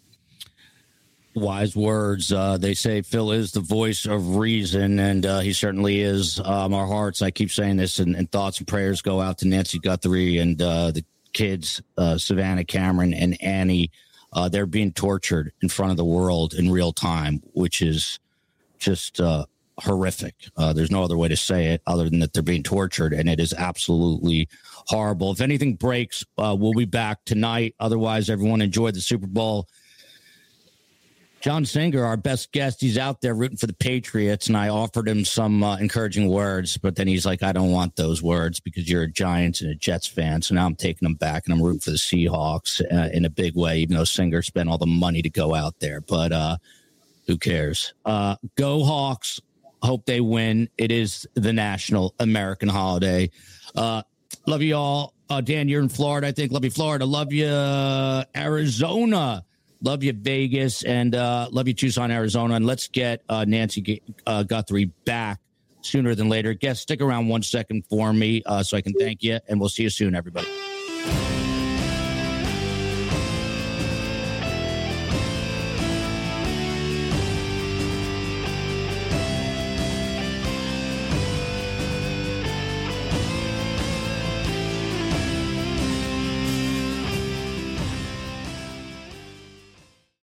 Wise words. They say Phil is the voice of reason, and he certainly is. Our hearts, I keep saying this, and thoughts and prayers go out to Nancy Guthrie and the kids, Savannah, Cameron, and Annie. They're being tortured in front of the world in real time, which is just horrific. There's no other way to say it other than that they're being tortured, and it is absolutely horrible. If anything breaks, we'll be back tonight. Otherwise, everyone enjoy the Super Bowl. John Singer, our best guest, he's out there rooting for the Patriots, and I offered him some encouraging words, but then he's like, I don't want those words because you're a Giants and a Jets fan. So now I'm taking them back, and I'm rooting for the Seahawks in a big way, even though Singer spent all the money to go out there. But who cares? Go Hawks. Hope they win. It is the national American holiday. Love you all. Dan, you're in Florida, I think. Love you, Florida. Love you, Arizona. Love you, Vegas. And love you, Tucson, Arizona. And let's get Nancy Guthrie back sooner than later. Guess, stick around 1 second for me so I can thank you. And we'll see you soon, everybody.